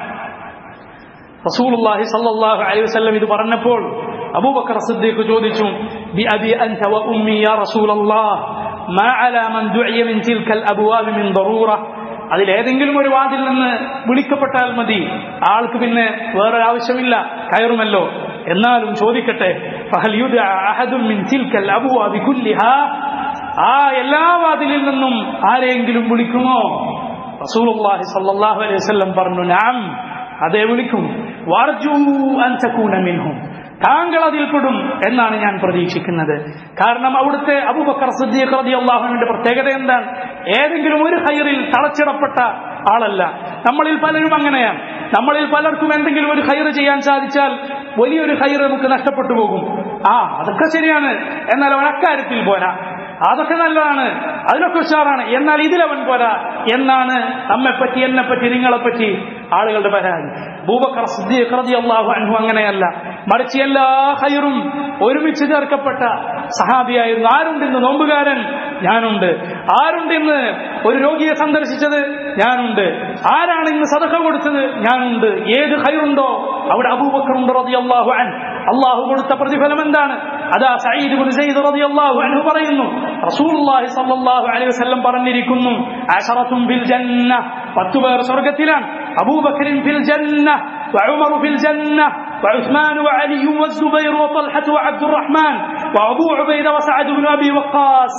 റസൂലുള്ളാഹി സ്വല്ലല്ലാഹു അലൈഹി വസല്ലം ഇത് പറഞ്ഞപ്പോൾ അബൂബക്കർ സിദ്ദീഖ് ചോദിച്ചു, ബി അബി അൻത വ ഉമ്മി യാ റസൂലല്ലാഹ് മാ അലാ മൻ ദുഇയ മിൻ തിൽകൽ അബ്വാബ് മിൻ ദറൂറ, അതിലേതെങ്കിലും ഒരു വാതിൽ നിന്ന് വിളിക്കപ്പെട്ടാൽ മതി, ആൾക്ക് പിന്നെ വേറെ ആവശ്യമില്ല, കയറുമല്ലോ. എന്നാലും ചോദിക്കട്ടെ, ഫഹൽ യുദഅ അഹദുൻ മിൻ തിൽകൽ അബ്വാബ് കുല്ലിഹാ, ആ എല്ലാ വാതിലിൽ നിന്നും ആരെങ്കിലും വിളിക്കുമോ? റസൂലുള്ളാഹി സ്വല്ലല്ലാഹു അലൈഹി വസല്ലം പറഞ്ഞു, നഅം, അതേ വിളിക്കും. വർജു അൻ തകൂന മിൻഹും, താങ്കൾ അതിൽപ്പെടും എന്നാണ് ഞാൻ പ്രതീക്ഷിക്കുന്നത്. കാരണം അവിടുത്തെ അബൂബക്കർ സിദ്ദീഖ് റളിയല്ലാഹു അൻഹുവിന്റെ പ്രത്യേകത എന്താണ്? ഏതെങ്കിലും ഒരു ഖൈറിൽ തളച്ചിടപ്പെട്ട ആളല്ല. നമ്മളിൽ പലരും അങ്ങനെയാണ്. നമ്മളിൽ പലർക്കും എന്തെങ്കിലും ഒരു ഖൈർ ചെയ്യാൻ സാധിച്ചാൽ വലിയൊരു ഖൈർ നമുക്ക് നഷ്ടപ്പെട്ടു പോകും. അതൊക്കെ ശരിയാണ്, എന്നാൽ അവൻ അക്കാര്യത്തിൽ പോരാ, അതൊക്കെ നല്ലതാണ്, അതിലൊക്കെ ഉഷാറാണ്, എന്നാൽ ഇതിലവൻ പോരാ എന്നാണ് നമ്മെപ്പറ്റി, എന്നെപ്പറ്റി, നിങ്ങളെപ്പറ്റി ആളുകളുടെ പരാതി. അബൂബക്കർ സിദ്ദീഖ് റളിയല്ലാഹു അൻഹു അങ്ങനെയല്ല. മറിച്ച് എല്ലാ ഖൈറും ഒരുമിച്ച് ചേർക്കപ്പെട്ട സഹാബിയായിരുന്നു. ആരുണ്ടിന്ന് നോമ്പുകാരൻ? ഞാനുണ്ട്. ആരുണ്ടിന്ന് ഒരു രോഗിയെ സന്ദർശിച്ചത്? ഞാനുണ്ട്. ആരാണ് ഇന്ന് സദഖ കൊടുത്തത്? ഞാനുണ്ട്. ഏത് ഖൈറുണ്ടോ അവിടെ അബൂബക്കർ റളിയല്ലാഹു അൻഹു. അള്ളാഹു കൊടുത്ത പ്രതിഫലം എന്താണ്? അതാ സഈദ് ഇബ്നു സൈദ് റളിയല്ലാഹു അൻഹു പറയുന്നു, റസൂലുള്ളാഹി സ്വല്ലല്ലാഹു അലൈഹി വസല്ലം പറഞ്ഞിരിക്കുന്നു, അശറത്തുൻ ഫിൽ ജന്ന, 10 പേർ സ്വർഗ്ഗത്തിലാണ്. അബൂബക്കറിൻ ഫിൽ ജന്ന വഉമർ ഫിൽ ജന്ന وعثمان وعلي والزبير وطلحة وعبد الرحمن وأبو عبيدة وسعد بن أبي وقاص.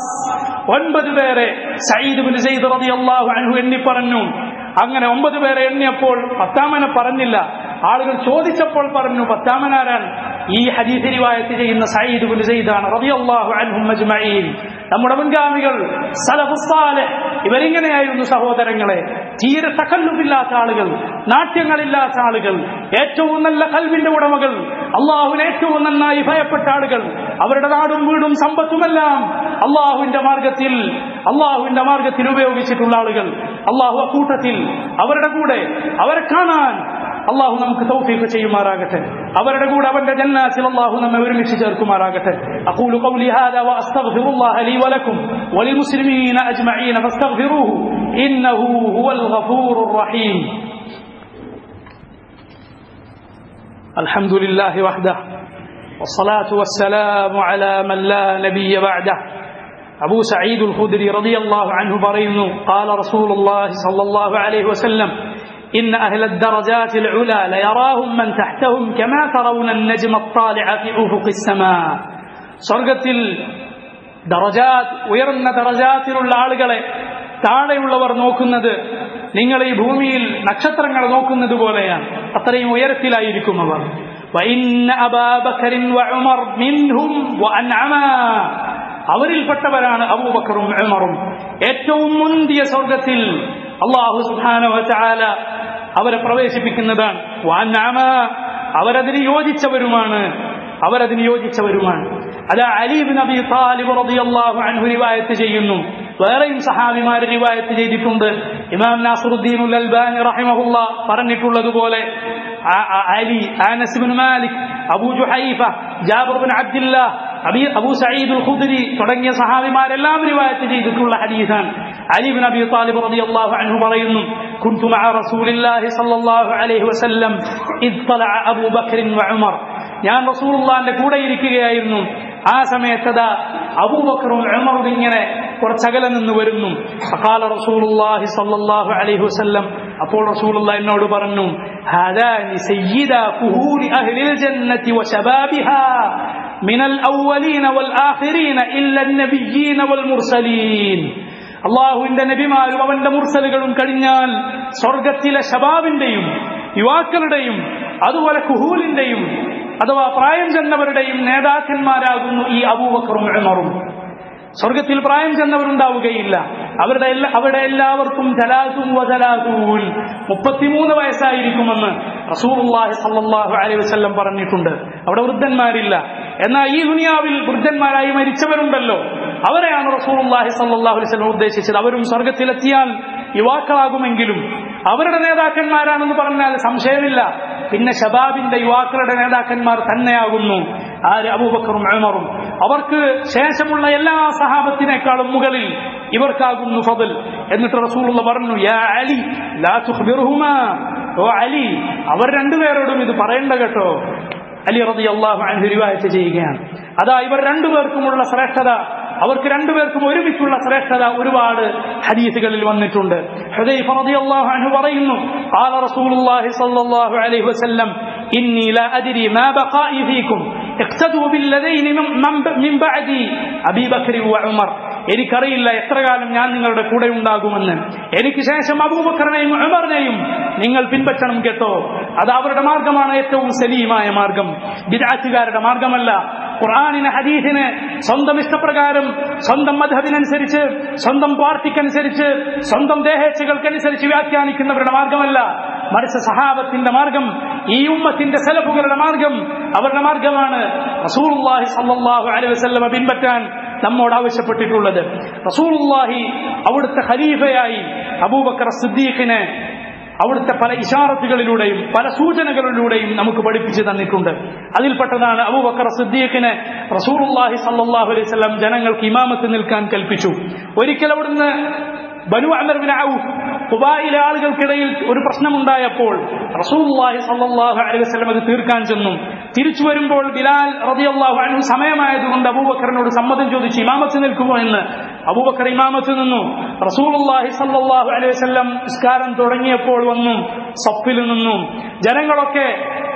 9 പേരെ സഈദ് ഇബ്നു സൈദ് റളിയല്ലാഹു അൻഹു എണ്ണി പറഞ്ഞു. അങ്ങനെ 9 പേരെ എണ്ണിയപ്പോൾ 10ാമനെ പറഞ്ഞില്ല. ആളുകൾ ചോദിച്ചപ്പോൾ പറഞ്ഞു, 10ാമനാരാണ്? ഈ ഹദീസ് റിവായത്ത് ചെയ്യുന്ന സഈദ് ഇബ്നു സൈദാണ് റളിയല്ലാഹു അൻഹും അജ്മഈൻ. നമ്മുടെ മുൻഗാമികൾ സലഫുസ് സാലിഹ് ഇവരിങ്ങനെയായിരുന്നു സഹോദരങ്ങളെ. തീരെ തകല്ലുമില്ലാത്ത ആളുകൾ, നാട്യങ്ങളില്ലാത്ത ആളുകൾ, ഏറ്റവും നല്ല ഖൽബിന്റെ ഉടമകൾ, അള്ളാഹുവിനെ ഏറ്റവും നന്നായി ഭയപ്പെട്ട ആളുകൾ, അവരുടെ നാടും വീടും സമ്പത്തുമെല്ലാം അള്ളാഹുവിന്റെ മാർഗത്തിൽ ഉപയോഗിച്ചിട്ടുള്ള ആളുകൾ. അള്ളാഹു അക്കൂട്ടത്തിൽ അവരുടെ കൂടെ അവരെ കാണാൻ അള്ളാഹു നമുക്ക് തൗഫീഖ് ചെയ്യുമാറാകട്ടെ. അവരുടെ കൂടെ അവന്റെ ജന്നാത്തിൽ അള്ളാഹു നമ്മെ ഒരുമിച്ച് ചേർക്കുമാറാകട്ടെ. അഖൂലു ഖൗലി ഹാദാ വഅസ്തഗ്ഫിറുല്ലാഹ ലീ വലക്കും വലിൽമുസ്ലിമീന അജ്മഈന ഫസ്തഗ്ഫിറൂഹു ഇന്നഹു ഹുവൽ ഗഫൂറുർ റഹീം. അൽഹംദുലില്ലാഹി വഹ്ദഹു വസ്സലാത്തു വസ്സലാമു അലാ മൻ ലാ നബിയ്യ ബഅദഹു. അബൂ സഈദ് അൽ ഖുദ്രി റളിയല്ലാഹു അൻഹു പറയുന്നു, ഖാല റസൂലുള്ളാഹി സ്വല്ലല്ലാഹു അലൈഹി വസല്ലം, إن أهل الدرجات العلى ليراهم من تحتهم كما ترون النجم الطالع في أفق السماء. സ്വർഗ്ഗത്തിൽ ഉയർന്ന ദറജാത്തിലുള്ള ആളുകളെ താഴെയുള്ളവർ നോക്കുന്നത് നിങ്ങൾ ഈ ഭൂമിയിൽ നക്ഷത്രങ്ങൾ നോക്കുന്നത് പോലെയാണ്. അത്രയും ഉയരത്തിലായിരിക്കും അവർ. وإن أبا بكر وعمر منهم وأنعما, അവരിൽപ്പെട്ടവരാണ് അബൂബക്കറും ഉമറും. ഏറ്റവും മുന്തിയ സ്വർഗ്ഗത്തിൽ അല്ലാഹു സുബ്ഹാനഹു വ തആല അവരെ പ്രവേശിപ്പിക്കുന്നതാണ്. അവരതിന് യോജിച്ചവരുമാണ്. അതാ അലി ഇബ്നു അബീ ത്വാലിബ് റളിയല്ലാഹു അൻഹു റിവായത്ത് ചെയ്യുന്നു. വേറെയും സഹാബിമാർ റിവായത്ത് ചെയ്തിട്ടുണ്ട്. ഇമാം നാസിറുദ്ദീൻ അൽബാനി റഹിമഹുല്ലാ പറഞ്ഞിട്ടുള്ളതുപോലെ Ali, Anas ibn Malik, Abu Juhaifa, Jabir ibn Abdullah, Abu Said al Khudri തുടങ്ങിയ സഹാബിമാരെല്ലാം റിവായത്ത് ചെയ്തിട്ടുള്ള ഹദീസാണ്. അലി ഇബ്നു അബീ ത്വാലിബ് റളിയല്ലാഹു അൻഹു പറയുന്നു, കുൻതു മഅ റസൂലില്ലാഹി സ്വല്ലല്ലാഹു അലൈഹി വസല്ലം ഇദ് തലഅ അബൂ ബക്കർ വ ഉമർ. ഞാൻ റസൂലുള്ളാഹിന്റെ കൂടെ ഇരിക്കുകയായിരുന്നു. ആ സമയത്തതാ അബൂബക്കറും ഉമറും ഇങ്ങനെ കുറച്ചകലെ നിന്ന് വരുന്നു. ഫഖാല റസൂലുള്ളാഹി സ്വല്ലല്ലാഹു അലൈഹി വസല്ലം, അപ്പോൾ റസൂലുള്ളാഹി എന്നോട് പറഞ്ഞു, ഹാദാനി സയ്യിദാ ഖുഹൂരി അഹ്ലിൽ ജന്നതി വശബാബിഹാ മിനൽ അവ്വലീന വൽ ആഖിരീന ഇല്ല അൻ-നബിയ്യീന വൽ മുർസലീൻ. അല്ലാഹുവിന്റെ നബിമാരും അവന്റെ മുർസലുകളും കഴിഞ്ഞാൽ സ്വർഗ്ഗത്തിലെ ശബാബിന്റെയും യുവാക്കളുടെയും അതുപോലെ കുഹൂലിന്റെയും അഥവാ പ്രായം ചെന്നവരുടെയും നേതാക്കന്മാരാകുന്നു ഈ അബൂബക്കറും ഉമറും. സ്വർഗത്തിൽ പ്രായം ചെന്നവരുണ്ടാവുകയില്ല. അവിടെ എല്ലാവർക്കും 33 വയസ്സായിരിക്കുമെന്ന് റസൂലുള്ളാഹി സ്വല്ലല്ലാഹു അലൈഹി വസല്ലം പറഞ്ഞിട്ടുണ്ട്. അവിടെ വൃദ്ധന്മാരില്ല. എന്നാൽ ഈ ദുനിയാവിൽ വൃദ്ധന്മാരായി മരിച്ചവരുണ്ടല്ലോ, അവരെയാണ് റസൂലുള്ളാഹി സ്വല്ലല്ലാഹു അലൈഹി വസല്ലം ഉദ്ദേശിച്ചത്. അവരും സ്വർഗത്തിലെത്തിയാൽ യുവാക്കളാകുമെങ്കിലും അവരുടെ നേതാക്കന്മാരാണെന്ന് പറഞ്ഞാൽ സംശയമില്ല. പിന്നെ ശബാബിന്റെ യുവാക്കളുടെ നേതാക്കന്മാർ തന്നെയാകുന്നു ആര്? അബൂബക്കറും ഉമറും. അവർക്ക് ശേഷമുള്ള എല്ലാ സഹാബത്തിനേക്കാളും മുകളിൽ ഇവർക്കാകുന്നു ഫضل. എന്നിട്ട് റസൂലുള്ളാഹി പറഞ്ഞു, യാ അലി ലാ തുഖ്ബിർഹുമാ, ഓ അലി അവർ രണ്ടുപേരോടും ഇത് പറയണ്ട കേട്ടോ. അലി റളിയല്ലാഹു അൻഹു റിവായത്ത് ചെയ്യുകയാണ്. അതാ ഇവർ രണ്ടുപേർക്കുമുള്ള ശ്രേഷ്ഠത, അവർക്ക് രണ്ടുപേർക്കും ഒരുമിച്ചുള്ള ശ്രേഷ്ഠത ഒരുപാട് ഹദീസുകളിൽ വന്നിട്ടുണ്ട്. ഹുദൈഫ റളിയല്ലാഹു അൻഹു പറയുന്നു, ഖാല റസൂലുള്ളാഹി സ്വല്ലല്ലാഹു അലൈഹി വസല്ലം ഇന്നി ലാ അദ്രി മാ ബഖാഇ ഫീകും ഇഖ്തദൂ ബില്ലദൈനി മിൻ ബഅദി അബീ ബക്കർ വ ഉമർ. എനിക്കറിയില്ല എത്ര കാലം ഞാൻ നിങ്ങളുടെ കൂടെ ഉണ്ടാകുമെന്ന്. എനിക്ക് ശേഷം അബൂബക്കറിനെയും ഉമറിനെയും നിങ്ങൾ പിൻപറ്റണം കേട്ടോ. അത് അവരുടെ മാർഗമാണ് ഏറ്റവും സലീമായ മാർഗം, ബിദ്അത്തുകാരുടെ മാർഗമല്ല. ഖുർആനിനെ ഹദീസിനെ സ്വന്തം ഇഷ്ടപ്രകാരം, സ്വന്തം മദ്ഹബിനനുസരിച്ച്, സ്വന്തം പാർട്ടിക്കനുസരിച്ച്, സ്വന്തം ദേഹേച്ഛകൾക്കനുസരിച്ച് വ്യാഖ്യാനിക്കുന്നവരുടെ മാർഗമല്ല. മറിച്ച് സഹാബത്തിന്റെ മാർഗം, ഈ ഉമ്മത്തിന്റെ സലഫുകളുടെ മാർഗം, അവരുടെ മാർഗമാണ് റസൂലുള്ളാഹി സ്വല്ലല്ലാഹു അലൈഹി വസല്ലം പിൻപറ്റാൻ നമ്മോട് ആവശ്യപ്പെട്ടിട്ടുള്ളത്. റസൂലുള്ളാഹി അവിടുത്തെ ഖലീഫയായി അബൂബക്കർ സിദ്ദീഖിനെ അവിടുത്തെ പല ഇശാറത്തുകളിലൂടെയും പല സൂചനകളിലൂടെയും നമുക്ക് പഠിപ്പിച്ചു തന്നിട്ടുണ്ട്. അതിൽപ്പെട്ടതാണ് അബൂബക്കർ സിദ്ദീഖിനെ റസൂലുള്ളാഹി സ്വല്ലല്ലാഹു അലൈഹി വസല്ലം ജനങ്ങൾക്ക് ഇമാമത്ത് നിൽക്കാൻ കൽപ്പിച്ചു. ഒരിക്കൽ അവിടുന്ന് ബനു അമർ ബിൻ ഔഫ് ഖുബായിലെ ആളുകൾക്കിടയിൽ ഒരു പ്രശ്നമുണ്ടായപ്പോൾ റസൂലുള്ളാഹി സ്വല്ലല്ലാഹു അലൈഹി വസല്ലം അത് തീർക്കാൻ ചെന്നു. തിരിച്ചു വരുമ്പോൾ ബിലാൽ റളിയല്ലാഹു അൻഹു സമയമായതുകൊണ്ട് അബൂബക്കറിനോട് സമ്മതം ചോദിച്ചു, ഇമാമത്ത് നിൽക്കുമോ എന്ന്. അബൂബക്കർ ഇമാമത്ത് നിന്നു. റസൂലുള്ളാഹി സ്വല്ലല്ലാഹു അലൈഹി വസല്ലം നിസ്കാരം തുടങ്ങിയപ്പോൾ വന്നു സഫിൽ നിന്നു. ജനങ്ങളൊക്കെ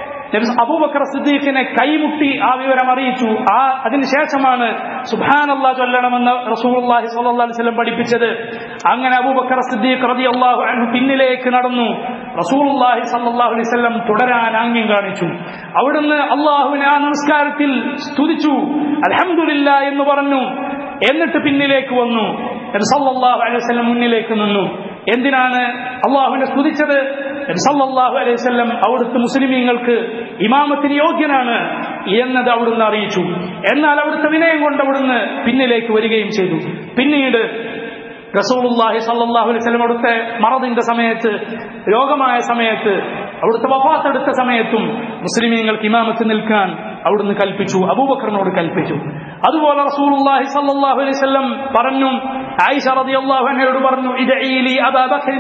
അബൂബക്കർ സിദ്ദീഖിനെ കൈമുട്ടി ആ വിവരം അറിയിച്ചു. അതിനുശേഷമാണ് സുബ്ഹാനല്ലാഹ് ചൊല്ലണമെന്ന് റസൂലുള്ളാഹി സ്വല്ലല്ലാഹു അലൈഹി വസല്ലം പഠിപ്പിച്ചത്. അങ്ങനെ അബൂബക്കർ സിദ്ദീഖ് റളിയല്ലാഹു അൻഹു പിന്നിലേക്ക് നടന്നു. റസൂലുള്ളാഹി സ്വല്ലല്ലാഹു അലൈഹി വസല്ലം തുടരാൻ ആംഗ്യം കാണിച്ചു. അവിടുന്ന് അല്ലാഹുവിനെ ആ നമസ്കാരത്തിൽ സ്തുതിച്ചു, അൽഹംദുലില്ലാഹ് എന്ന് പറഞ്ഞു. എന്നിട്ട് പിന്നിലേക്ക് വന്നു. നബി സല്ലല്ലാഹു അലൈഹി വസല്ലം മുന്നിലേക്ക് നിന്നു. എന്തിനാണ് അല്ലാഹുവിനെ സ്തുതിച്ചത്? നബി സല്ലല്ലാഹു അലൈഹി വസല്ലം അവിടുത്തെ മുസ്ലിമീങ്ങൾക്ക് ഇമാമത്തിന് യോഗ്യനാണ് എന്നത് അവിടുന്ന് അറിയിച്ചു. എന്നാൽ അവിടുത്തെ വിനയം കൊണ്ട് അവിടുന്ന് പിന്നിലേക്ക് വരികയും ചെയ്തു. പിന്നീട് റസൂലുള്ളാഹി സ്വല്ലല്ലാഹു അലൈഹി വസല്ലം അവിടുത്തെ മറദിന്റെ സമയത്ത്, രോഗമായ സമയത്ത്, അവിടുത്തെ വഫാത്തെടുത്ത സമയത്തും മുസ്ലിമീങ്ങൾക്ക് ഇമാമത്ത് നിൽക്കാൻ അവിടുന്ന് കൽപ്പിച്ചു, അബൂബക്കറിനോട് കൽപ്പിച്ചു. അതുപോലെ റസൂലുള്ളാഹി സ്വല്ലല്ലാഹു അലൈഹി വസല്ലം പറഞ്ഞു, ആയിഷ റളിയല്ലാഹു അൻഹയോട് പറഞ്ഞു, ഇദ്ഈലി അബൂബക്കറിൻ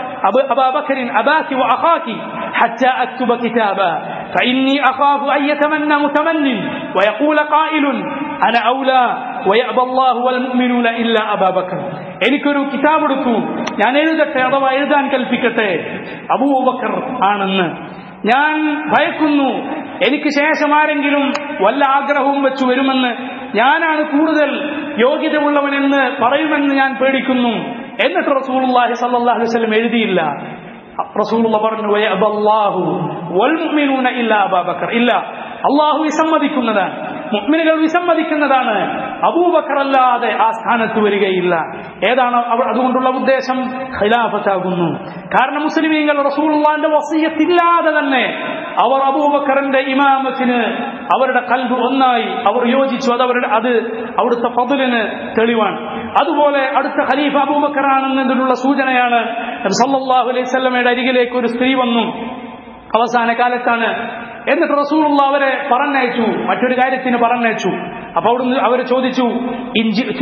അബാകി വഅഖാകി ഹത്താ അക്തുബ കിതാബാ ഫഇന്നി അഖാഫു അൻ യതമന്ന മുതമന്നിൻ വയഖൂല ഖായിലുൻ അന ഔലാ വയഅബ അല്ലാഹു വൽ മുഅ്മിനൂന ഇല്ലാ അബൂബക്കർ. എനിക്കൊരു കിതാബ് എടുക്കൂ, ഞാൻ എഴുതട്ടെ അഥവാ എഴുതാൻ കൽപ്പിക്കട്ടെ അബൂബക്കർ ആണെന്ന്. ഞാൻ ഭയക്കുന്നു എനിക്ക് ശേഷം ആരെങ്കിലും വല്ല ആഗ്രഹവും വെച്ചു വരുമെന്ന്, ഞാനാണ് കൂടുതൽ യോഗ്യതയുള്ളവനെന്ന് പറയുമെന്ന് ഞാൻ പേടിക്കുന്നു. എന്നിട്ട് റസൂലുള്ളാഹി സ്വല്ലല്ലാഹു അലൈഹി വസല്ലം എഴുതിയില്ല. റസൂലുള്ളാഹി പറഞ്ഞു, വയഅബല്ലാഹു വൽ മുഅ്മിനൂന ഇല്ലാ അബൂബക്കർ. ഇല്ല, അല്ലാഹു വിസമ്മതിക്കുന്നതാണ്, മുഅ്മിനുകൾ വിസമ്മതിക്കുന്നതാണ് അബൂബക്കർ അല്ലാതെ ആ സ്ഥാനത്ത് വരികയില്ല. ഏതാണ് അതുകൊണ്ടുള്ള ഉദ്ദേശം? ഖിലാഫത്താകുന്നു. കാരണം മുസ്ലിമീങ്ങൾ റസൂലുള്ളാഹിന്റെ വസിയ്യത്തില്ലാതെ തന്നെ അവർ അബൂബക്കറിന്റെ ഇമാമത്തിന് അവരുടെ ഖൽബ് ഒന്നായി അവർ യോജിച്ചു. അത് അവിടുത്തെ ഫദ്ലിന് തെളിവാണ്. അതുപോലെ അടുത്ത ഖലീഫ അബൂബക്കറാണെന്നതിനുള്ള സൂചനയാണ് സല്ലല്ലാഹു അലൈഹി വസല്ലമയുടെ അരികിലേക്ക് ഒരു സ്ത്രീ വന്നു. അവസാന കാലത്താണ്. എന്നിട്ട് റസൂലുള്ളാഹി അവരെ പറഞ്ഞയച്ചു, മറ്റൊരു കാര്യത്തിന് പറഞ്ഞയച്ചു. അപ്പൊ അവിടുന്ന് അവർ ചോദിച്ചു, ഇൻജിഅ്തു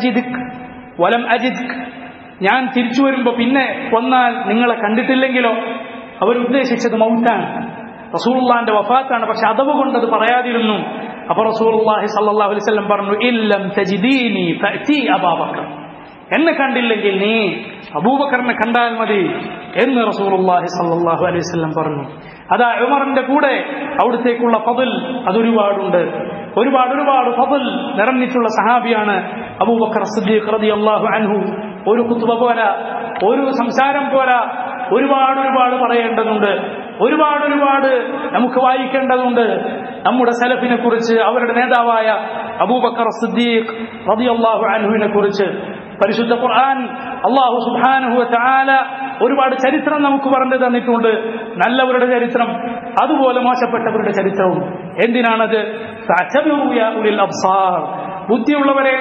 വലം അജിദ്ക, ഞാൻ തിരിച്ചു വരുമ്പോ പിന്നെ വന്നാൽ നിങ്ങളെ കണ്ടിട്ടില്ലെങ്കിലോ? അവരുദ്ദേശിച്ചത് മൗത്താണ്, റസൂലുള്ളാഹിന്റെ വഫാത്താണ്. പക്ഷെ അദബ് കൊണ്ടത് പറയാതിരുന്നു. അപ്പൊ റസൂലുള്ളാഹി സ്വല്ലല്ലാഹു അലൈഹി വസല്ലം പറഞ്ഞു, ഇല്ലം തജിദീനി ഫഅതി അബൂബക്കർ, എന്നെ കണ്ടില്ലെങ്കിൽ നീ അബൂബക്കറിനെ കണ്ടാൽ മതി എന്ന് റസൂലുള്ളാഹി സ്വല്ലല്ലാഹു അലൈഹി വസല്ലം പറഞ്ഞു. അതാ ഉമറിന്റെ കൂടെ അവിടത്തേക്കുള്ള ഫദ്ൽ അതൊരുപാടുണ്ട്. ഒരുപാട് ഫദ്ൽ നിറഞ്ഞിട്ടുള്ള സഹാബിയാണ് അബൂബക്കർ സിദ്ദീഖ് റളിയല്ലാഹു അൻഹു. ഒരു ഖുത്ബ പോരാ, ഒരു സംസാരം പോരാ, ഒരുപാട് പറയേണ്ടതുണ്ട്, ഒരുപാട് നമുക്ക് വായിക്കേണ്ടതുണ്ട് നമ്മുടെ സലഫിനെ കുറിച്ച്, അവരുടെ നേതാവായ അബൂബക്കർ സിദ്ദീഖ് റളിയല്ലാഹു അൻഹുവിനെ കുറിച്ച്. പരിശുദ്ധ ഖുർആൻ അല്ലാഹു സുബ്ഹാനഹു വ തആല ഒരുപാട് ചരിത്രം നമുക്ക് പറഞ്ഞു തന്നിട്ടുണ്ട്. നല്ലവരുടെ ചരിത്രം, അതുപോലെ മോശപ്പെട്ടവരുടെ ചരിത്രവും. എന്തിനാണത്? ഫഅതബിറു യാ ഉലിൽ അബ്സാർ, ബുദ്ധിയുള്ളവരെ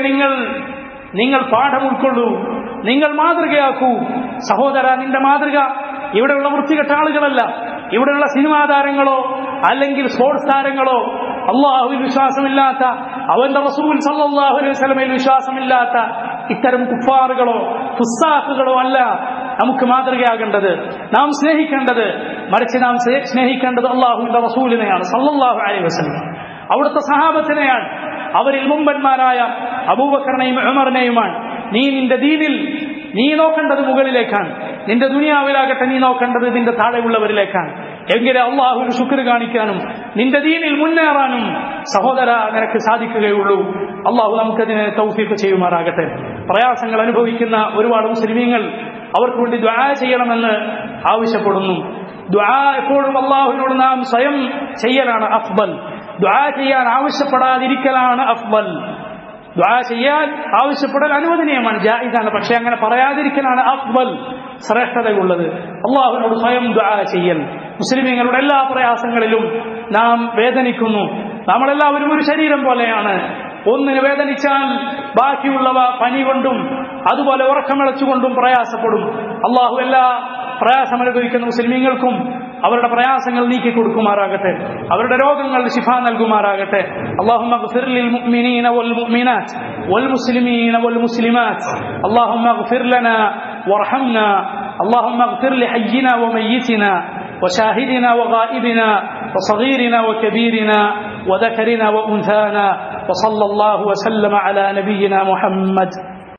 നിങ്ങൾ പാഠം ഉൾക്കൊള്ളൂ, നിങ്ങൾ മാതൃകയാക്കൂ. സഹോദര, നിന്റെ മാതൃക ഇവിടെയുള്ള വൃത്തികെട്ട ആളുകളല്ല, ഇവിടെയുള്ള സിനിമാ താരങ്ങളോ അല്ലെങ്കിൽ സ്പോർട്സ് താരങ്ങളോ, അള്ളാഹുവിൽ വിശ്വാസമില്ലാത്ത, അവന്റെ റസൂൽ സല്ലല്ലാഹു അലൈഹി വസല്ലമയിൽ വിശ്വാസമില്ലാത്ത ഇത്തരം കുഫാറുകളോ ഫുസ്സാഖുകളോ അല്ല നമുക്ക് മാതൃകയാകേണ്ടത്, നാം സ്നേഹിക്കേണ്ടത്. മറിച്ച് നാം സ്നേഹിക്കേണ്ടത് അള്ളാഹുവിന്റെ റസൂലിനെയാണ് സല്ലല്ലാഹു അലൈഹി വസല്ലം, അവിടുത്തെ സഹാബത്തിനെയാണ്, അവരിൽ മുമ്പന്മാരായ അബൂബക്കറിനെയും ഉമറിനെയുമാണ്. നീ നിന്റെ ദീനിൽ നീ നോക്കേണ്ടത് മുകളിലേക്കാണ്, നിന്റെ ദുനിയാവിലാകട്ടെ നീ നോക്കേണ്ടത് നിന്റെ താഴെയുള്ളവരിലേക്കാണ്. എങ്കിലേ അള്ളാഹുവിന് ശുക്ർ കാണിക്കാനും നിന്റെ ദീനിൽ മുന്നേറാനും സഹോദര നിനക്ക് സാധിക്കുകയുള്ളൂ. അള്ളാഹു നമുക്കതിനെ തൗഫീഖ് ചെയ്യുമാറാകട്ടെ. പ്രയാസങ്ങൾ അനുഭവിക്കുന്ന ഒരുപാട് മുസ്ലിമീങ്ങൾ അവർക്ക് വേണ്ടി ദുആ ചെയ്യണമെന്ന് ആവശ്യപ്പെടുന്നു. ദുആ എപ്പോഴും അള്ളാഹുവിനോട് നാം സ്വയം ചെയ്യലാണ് അഫ്ദൽ. ദുആ ചെയ്യാൻ ആവശ്യപ്പെടാതിരിക്കലാണ് അഫ്ദൽ. ദുആ ചെയ്യാൻ ആവശ്യപ്പെടൽ അനുവദനീയമാണ്, ജായിസാണ്. പക്ഷെ അങ്ങനെ പറയാതിരിക്കലാണ് അഫ്ദൽ, ശ്രേഷ്ഠതയുള്ളത്. അള്ളാഹുവിനോട് സ്വയം ദുആ ചെയ്യൽ. മുസ്ലിമീങ്ങളുടെ എല്ലാ പ്രയാസങ്ങളിലും നാം വേദനിക്കുന്നു. നമ്മളെല്ലാവരും ഒരു ശരീരം പോലെയാണ്. ഒന്നിന് വേദനിച്ചാൽ ബാക്കിയുള്ളവ പനി കൊണ്ടും അതുപോലെ ഉറക്കമിളച്ചുകൊണ്ടും പ്രയാസപ്പെടും. അള്ളാഹു എല്ലാ പ്രയാസം അനുഭവിക്കുന്ന മുസ്ലിമീങ്ങൾക്കും അവരുടെ പ്രയാസങ്ങൾ നീക്കി കൊടുക്കുമാറാകട്ടെ, അവരുടെ രോഗങ്ങൾ ശിഫ നൽകുമാറാകട്ടെ. اللهم اغفر للمؤمنين والمؤمنات والمسلمين والمسلمات اللهم اغفر لنا وارحمنا اللهم اغفر لحينا وميتنا وشاهدنا وغائبنا وصغيرنا وكبيرنا وذكرنا وأنثانا وصلى الله وسلم على نبينا محمد.